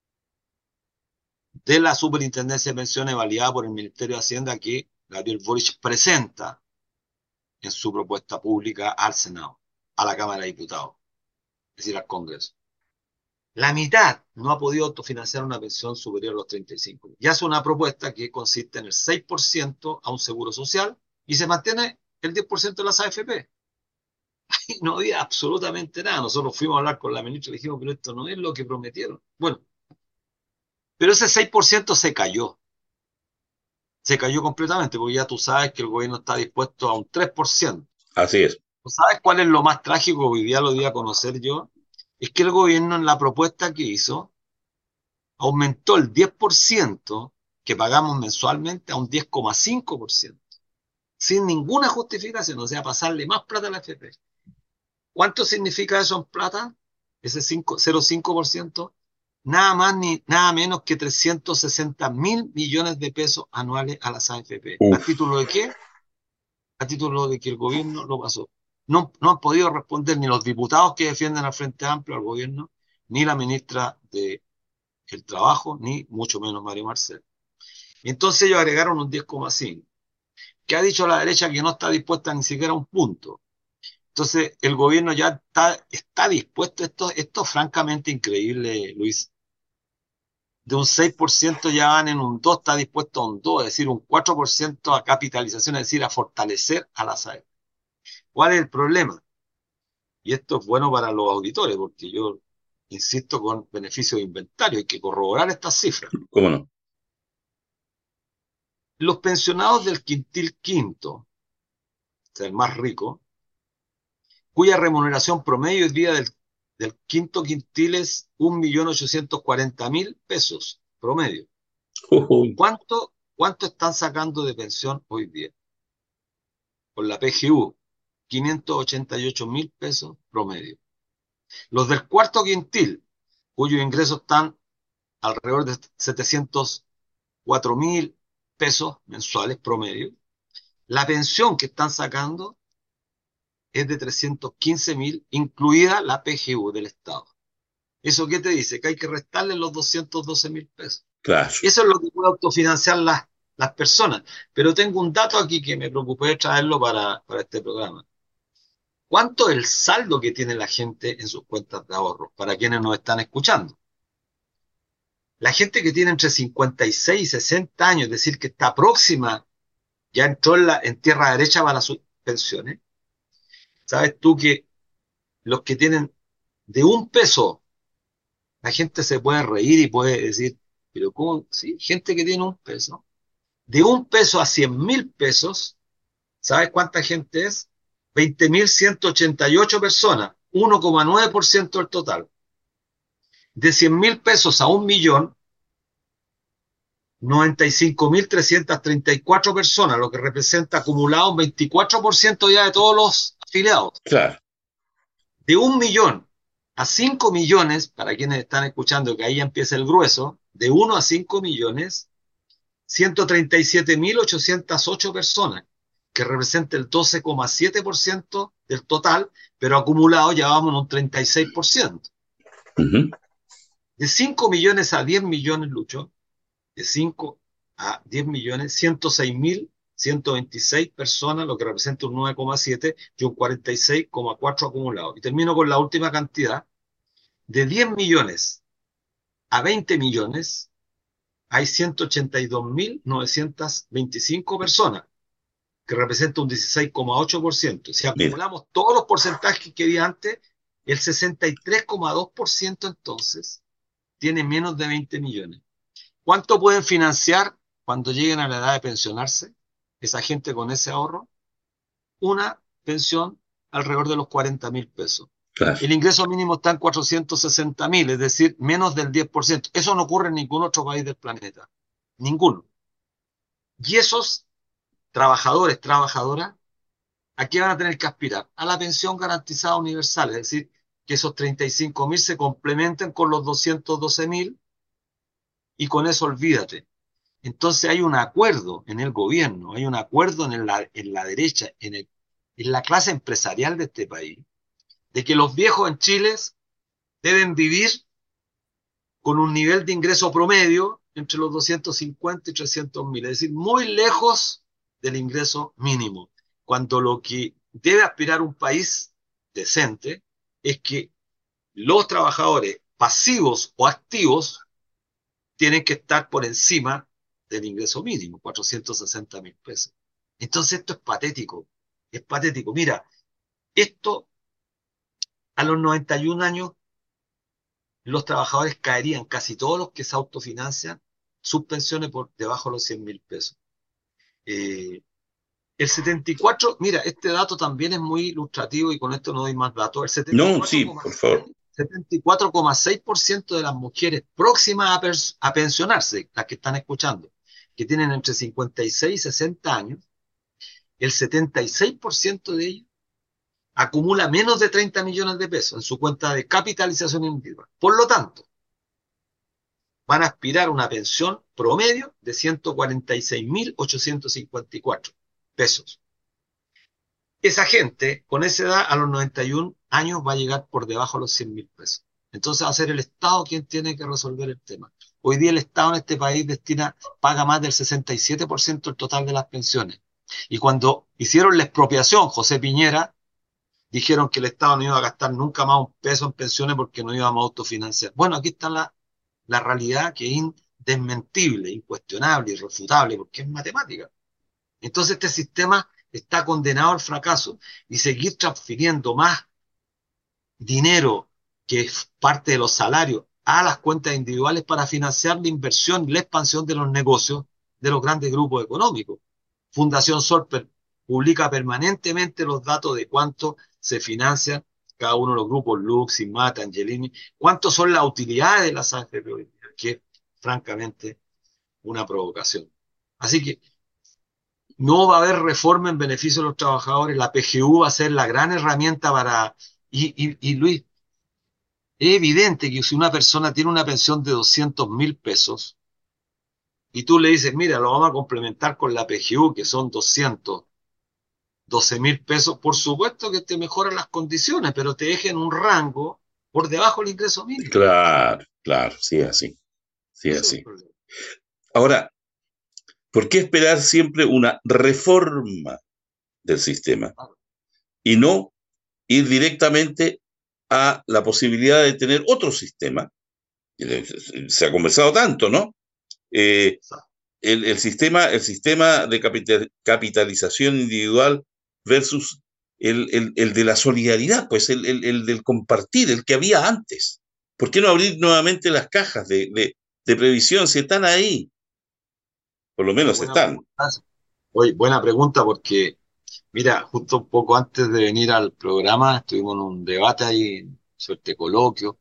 de la Superintendencia de Pensiones validada por el Ministerio de Hacienda que Gabriel Boric presenta en su propuesta pública al Senado, a la Cámara de Diputados, es decir, al Congreso. La mitad no ha podido autofinanciar una pensión superior a los treinta y cinco mil. Y hace una propuesta que consiste en el seis por ciento a un seguro social y se mantiene el diez por ciento de las A F P. Y no había absolutamente nada. Nosotros fuimos a hablar con la ministra y le dijimos, pero esto no es lo que prometieron. Bueno, pero ese seis por ciento se cayó. Se cayó completamente, porque ya tú sabes que el gobierno está dispuesto a un tres por ciento. Así es. ¿Tú sabes cuál es lo más trágico que hoy día lo di a conocer yo? Es que el gobierno en la propuesta que hizo aumentó el diez por ciento que pagamos mensualmente a un diez coma cinco por ciento, sin ninguna justificación, o sea, pasarle más plata a la F P. ¿Cuánto significa eso en plata? Ese cero coma cinco por ciento, nada más ni nada menos que trescientos sesenta mil millones de pesos anuales a las A F P. ¿A Uf. título de qué? A título de que el gobierno lo pasó. No, no han podido responder ni los diputados que defienden al Frente Amplio, al gobierno, ni la ministra de el trabajo, ni mucho menos Mario Marcel. Y entonces ellos agregaron un diez coma cinco, que ha dicho la derecha que no está dispuesta ni siquiera a un punto. Entonces el gobierno ya está, está dispuesto, esto, esto es francamente increíble, Luis. De un seis por ciento ya van en un dos, está dispuesto a un dos, es decir, un cuatro por ciento a capitalización, es decir, a fortalecer a la S A E P. ¿Cuál es el problema? Y esto es bueno para los auditores, porque yo insisto con beneficio de inventario, hay que corroborar estas cifras. ¿Cómo no? Los pensionados del quintil quinto, o sea, el más rico, cuya remuneración promedio hoy día del, del quinto quintil es un millón ochocientos cuarenta mil pesos promedio. Uy, ¿Cuánto, cuánto están sacando de pensión hoy día? Con la P G U, quinientos ochenta y ocho mil pesos promedio. Los del cuarto quintil, cuyos ingresos están alrededor de setecientos cuatro mil pesos mensuales promedio, la pensión que están sacando es de trescientos quince mil, incluida la P G U del Estado. ¿Eso qué te dice? Que hay que restarle los doscientos doce mil pesos. claro. Eso es lo que puede autofinanciar las, las personas. Pero tengo un dato aquí que me preocupé de traerlo para, para este programa. ¿Cuánto es el saldo que tiene la gente en sus cuentas de ahorro? Para quienes nos están escuchando. La gente que tiene entre cincuenta y seis y sesenta años, es decir, que está próxima, ya entró en, la, en tierra derecha para sus pensiones. ¿Sabes tú que los que tienen de un peso, la gente se puede reír y puede decir, pero ¿cómo? Sí, gente que tiene un peso. De un peso a cien mil pesos, ¿sabes cuánta gente es? veinte mil ciento ochenta y ocho personas, uno coma nueve por ciento del total. De cien mil pesos a un millón, noventa y cinco mil trescientas treinta y cuatro personas, lo que representa acumulado un veinticuatro por ciento ya de todos los afiliados. Claro. De un millón a cinco millones, para quienes están escuchando, que ahí empieza el grueso, de uno a cinco millones, ciento treinta y siete mil ochocientas ocho personas, que representa el doce coma siete por ciento del total, pero acumulado ya vamos en un treinta y seis por ciento. Ujú. De cinco millones a diez millones, Lucho, de cinco a diez millones, ciento seis mil ciento veintiséis personas, lo que representa un nueve coma siete y un cuarenta y seis coma cuatro acumulado. Y termino con la última cantidad. De diez millones a veinte millones, hay ciento ochenta y dos mil novecientas veinticinco personas, que representa un dieciséis coma ocho por ciento. Si Mira, acumulamos todos los porcentajes que vi antes, el sesenta y tres coma dos por ciento entonces tiene menos de veinte millones. ¿Cuánto pueden financiar cuando lleguen a la edad de pensionarse esa gente con ese ahorro? Una pensión alrededor de los cuarenta mil pesos. claro. El ingreso mínimo está en cuatrocientos sesenta mil, es decir, menos del diez por ciento. Eso no ocurre en ningún otro país del planeta. Ninguno. Y esos trabajadores, trabajadoras, ¿a qué van a tener que aspirar? A la pensión garantizada universal, es decir, que esos treinta y cinco mil se complementen con los doscientos doce mil y con eso olvídate. Entonces hay un acuerdo en el gobierno, hay un acuerdo en la, en la derecha, en, el, en la clase empresarial de este país, de que los viejos en Chile deben vivir con un nivel de ingreso promedio entre los doscientos cincuenta y trescientos mil, es decir, muy lejos del ingreso mínimo, cuando lo que debe aspirar un país decente es que los trabajadores pasivos o activos tienen que estar por encima del ingreso mínimo, cuatrocientos sesenta mil pesos. Entonces esto es patético, es patético. Mira, esto a los noventa y un años los trabajadores caerían, casi todos los que se autofinancian, sus pensiones por debajo de los cien mil pesos. Eh, el setenta y cuatro, mira, este dato también es muy ilustrativo y con esto no doy más datos. El No, sí, por favor. setenta y cuatro coma seis por ciento de las mujeres próximas a, a pensionarse, las que están escuchando, que tienen entre cincuenta y seis y sesenta años, el setenta y seis por ciento de ellas acumula menos de treinta millones de pesos en su cuenta de capitalización individual. Por lo tanto, van a aspirar a una pensión promedio de ciento cuarenta y seis mil ochocientos cincuenta y cuatro pesos. Esa gente, con esa edad, a los noventa y un años, va a llegar por debajo de los cien mil pesos. Entonces va a ser el Estado quien tiene que resolver el tema. Hoy día el Estado en este país destina, paga más del sesenta y siete por ciento del total de las pensiones. Y cuando hicieron la expropiación, José Piñera, dijeron que el Estado no iba a gastar nunca más un peso en pensiones porque no íbamos a autofinanciar. Bueno, aquí está la, la realidad, que es indesmentible, incuestionable, irrefutable, porque es matemática. Entonces este sistema está condenado al fracaso, y seguir transfiriendo más dinero, que es parte de los salarios, a las cuentas individuales para financiar la inversión y la expansión de los negocios de los grandes grupos económicos. Fundación Solper publica permanentemente los datos de cuánto se financian cada uno de los grupos, Lux, Mata, Angelini, cuántas son las utilidades de las A F P hoy día, que es francamente una provocación. Así que no va a haber reforma en beneficio de los trabajadores, la P G U va a ser la gran herramienta para... Y, y, y Luis, es evidente que si una persona tiene una pensión de doscientos mil pesos y tú le dices, mira, lo vamos a complementar con la P G U, que son doscientos doce mil pesos, por supuesto que te mejoran las condiciones, pero te dejan un rango por debajo del ingreso mínimo. Claro, claro, sí, así, sí, Ese es el así. problema. Ahora, ¿por qué esperar siempre una reforma del sistema y no ir directamente a la posibilidad de tener otro sistema? Se ha conversado tanto, ¿no? Eh, el, el, sistema, el sistema de capital, capitalización individual versus el, el, el de la solidaridad, pues el, el, el del compartir, el que había antes. ¿Por qué no abrir nuevamente las cajas de, de, de previsión si están ahí? Por lo menos buena están. Pregunta. Oye, buena pregunta porque, mira, justo un poco antes de venir al programa estuvimos en un debate ahí, suerte coloquio,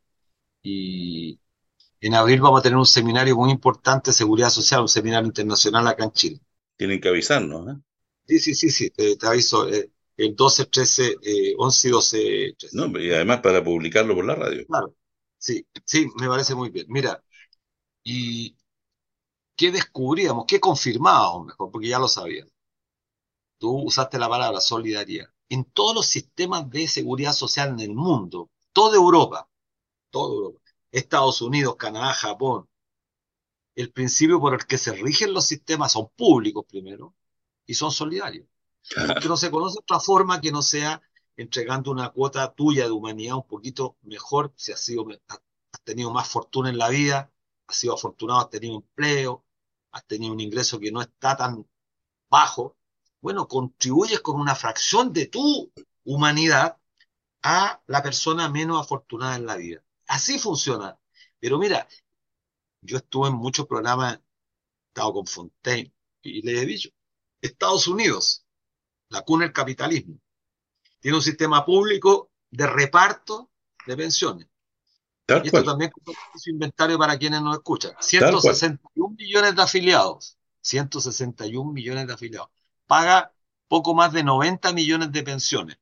y en abril vamos a tener un seminario muy importante de seguridad social, un seminario internacional acá en Chile. Tienen que avisarnos, ¿eh? Sí, sí, sí, sí, te, te aviso, eh, el doce, trece, eh, once y doce, trece. No, y además para publicarlo por la radio. Claro, sí, sí, me parece muy bien. Mira, ¿y qué descubríamos? ¿Qué confirmábamos mejor? Porque ya lo sabíamos. Tú usaste la palabra solidaridad. En todos los sistemas de seguridad social en el mundo, toda Europa, toda Europa, Estados Unidos, Canadá, Japón, el principio por el que se rigen los sistemas son públicos primero y son solidarios. Porque no se conoce otra forma que no sea entregando una cuota tuya de humanidad un poquito mejor, si has sido, has tenido más fortuna en la vida, has sido afortunado, has tenido empleo, has tenido un ingreso que no está tan bajo, bueno, contribuyes con una fracción de tu humanidad a la persona menos afortunada en la vida. Así funciona. Pero mira, yo estuve en muchos programas, he estado con Fontaine, y le he dicho, Estados Unidos, la cuna del capitalismo, tiene un sistema público de reparto de pensiones. Tal Y esto cual. también es su inventario para quienes nos escuchan. Tal ciento cual. sesenta y un millones de afiliados. ciento sesenta y un millones de afiliados. Paga poco más de noventa millones de pensiones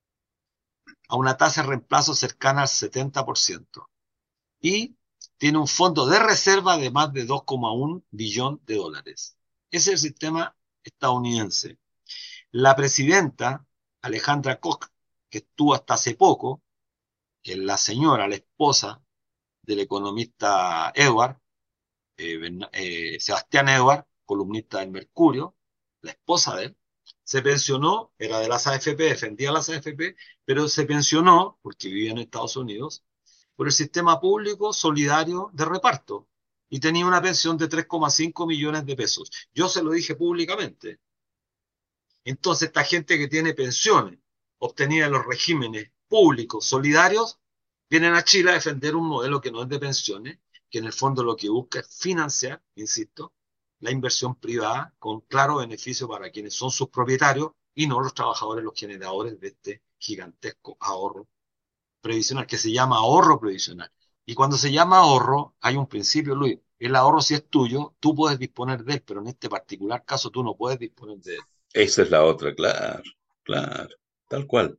a una tasa de reemplazo cercana al setenta por ciento. Y tiene un fondo de reserva de más de dos coma uno billón de dólares. Ese es el sistema estadounidense. La presidenta Alejandra Koch, que estuvo hasta hace poco, que es la señora, la esposa del economista Edward, eh, eh, Sebastián Edward, columnista del Mercurio, la esposa de él, se pensionó, era de las A F P, defendía las A F P, pero se pensionó, porque vivía en Estados Unidos, por el sistema público solidario de reparto. Y tenía una pensión de tres coma cinco millones de pesos. Yo se lo dije públicamente. Entonces, esta gente que tiene pensiones obtenidas en los regímenes públicos solidarios, vienen a Chile a defender un modelo que no es de pensiones, que en el fondo lo que busca es financiar, insisto, la inversión privada con claro beneficio para quienes son sus propietarios y no los trabajadores, los generadores de este gigantesco ahorro previsional, que se llama ahorro previsional. Y cuando se llama ahorro, hay un principio, Luis. El ahorro, si es tuyo, tú puedes disponer de él, pero en este particular caso tú no puedes disponer de él. Esa es la otra, claro, claro, tal cual.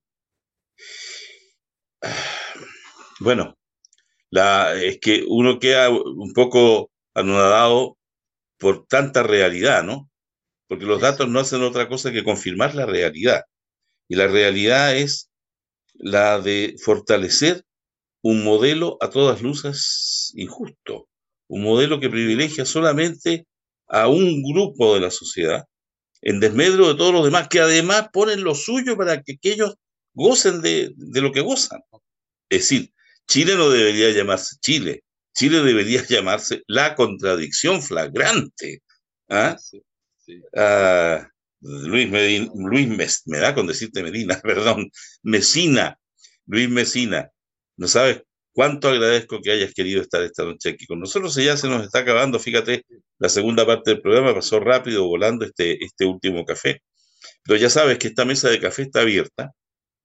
Bueno, la, es que uno queda un poco anonadado por tanta realidad, ¿no? Porque los datos no hacen otra cosa que confirmar la realidad. Y la realidad es la de fortalecer un modelo a todas luces injusto, un modelo que privilegia solamente a un grupo de la sociedad en desmedro de todos los demás, que además ponen lo suyo para que aquellos gocen de, de lo que gozan. Es decir, Chile no debería llamarse Chile, Chile debería llamarse la contradicción flagrante. ¿Ah? Sí, sí. Ah, Luis Medina, Luis Mes, me da con decirte Medina, perdón, Mesina, Luis Mesina, no sabes cuánto agradezco que hayas querido estar esta noche aquí con nosotros. Ya se nos está acabando, fíjate, la segunda parte del programa pasó rápido, volando este, este último café, pero ya sabes que esta mesa de café está abierta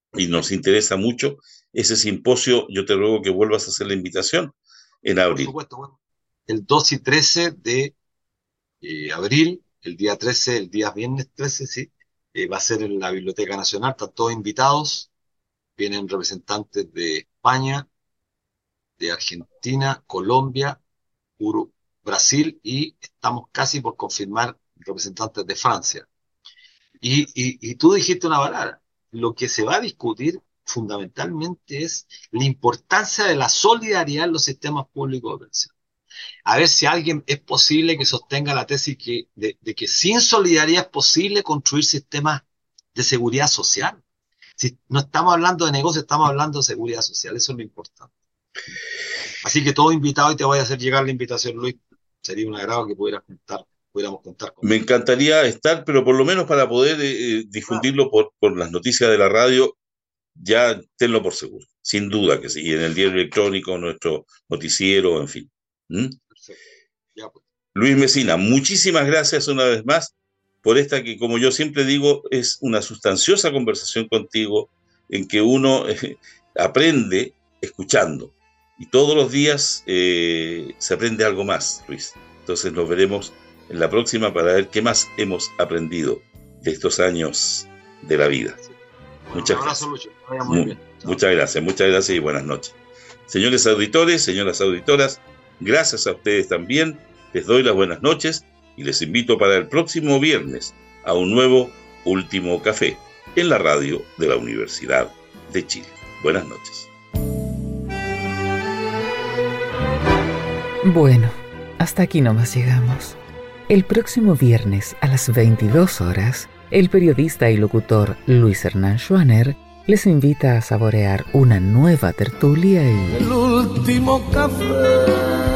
y nos interesa mucho ese simposio. Yo te ruego que vuelvas a hacer la invitación en abril. Por supuesto, bueno, el dos y trece de eh, abril, el día trece, el día viernes trece, sí, eh, va a ser en la Biblioteca Nacional, están todos invitados, vienen representantes de España, de Argentina, Colombia, Uruguay, Brasil, y estamos casi por confirmar representantes de Francia. Y, y, y tú dijiste una palabra, lo que se va a discutir fundamentalmente es la importancia de la solidaridad en los sistemas públicos de pensión. A ver si alguien es posible que sostenga la tesis que, de, de que sin solidaridad es posible construir sistemas de seguridad social. Si no estamos hablando de negocio, estamos hablando de seguridad social, eso es lo importante. Así que todo invitado, y te voy a hacer llegar la invitación, Luis. Sería un agrado que pudieras contar, pudiéramos contar con. Me encantaría estar, pero por lo menos para poder eh, difundirlo por, por las noticias de la radio, ya tenlo por seguro, sin duda que sí, y en el diario electrónico, nuestro noticiero, en fin. ¿Mm? Perfecto. Ya, pues. Luis Mesina, muchísimas gracias una vez más por esta que, como yo siempre digo, es una sustanciosa conversación contigo en que uno eh, aprende escuchando, y todos los días eh, se aprende algo más, Luis. Entonces nos veremos en la próxima para ver qué más hemos aprendido de estos años de la vida. Bueno, muchas un abrazo, gracias. Lucho. Muy bien. Muchas gracias, muchas gracias y buenas noches. Señores auditores, señoras auditoras, gracias a ustedes también. Les doy las buenas noches y les invito para el próximo viernes a un nuevo Último Café en la radio de la Universidad de Chile. Buenas noches. Bueno, hasta aquí nomás llegamos. El próximo viernes a las veintidós horas, el periodista y locutor Luis Hernán Schwanner les invita a saborear una nueva tertulia y... El último café.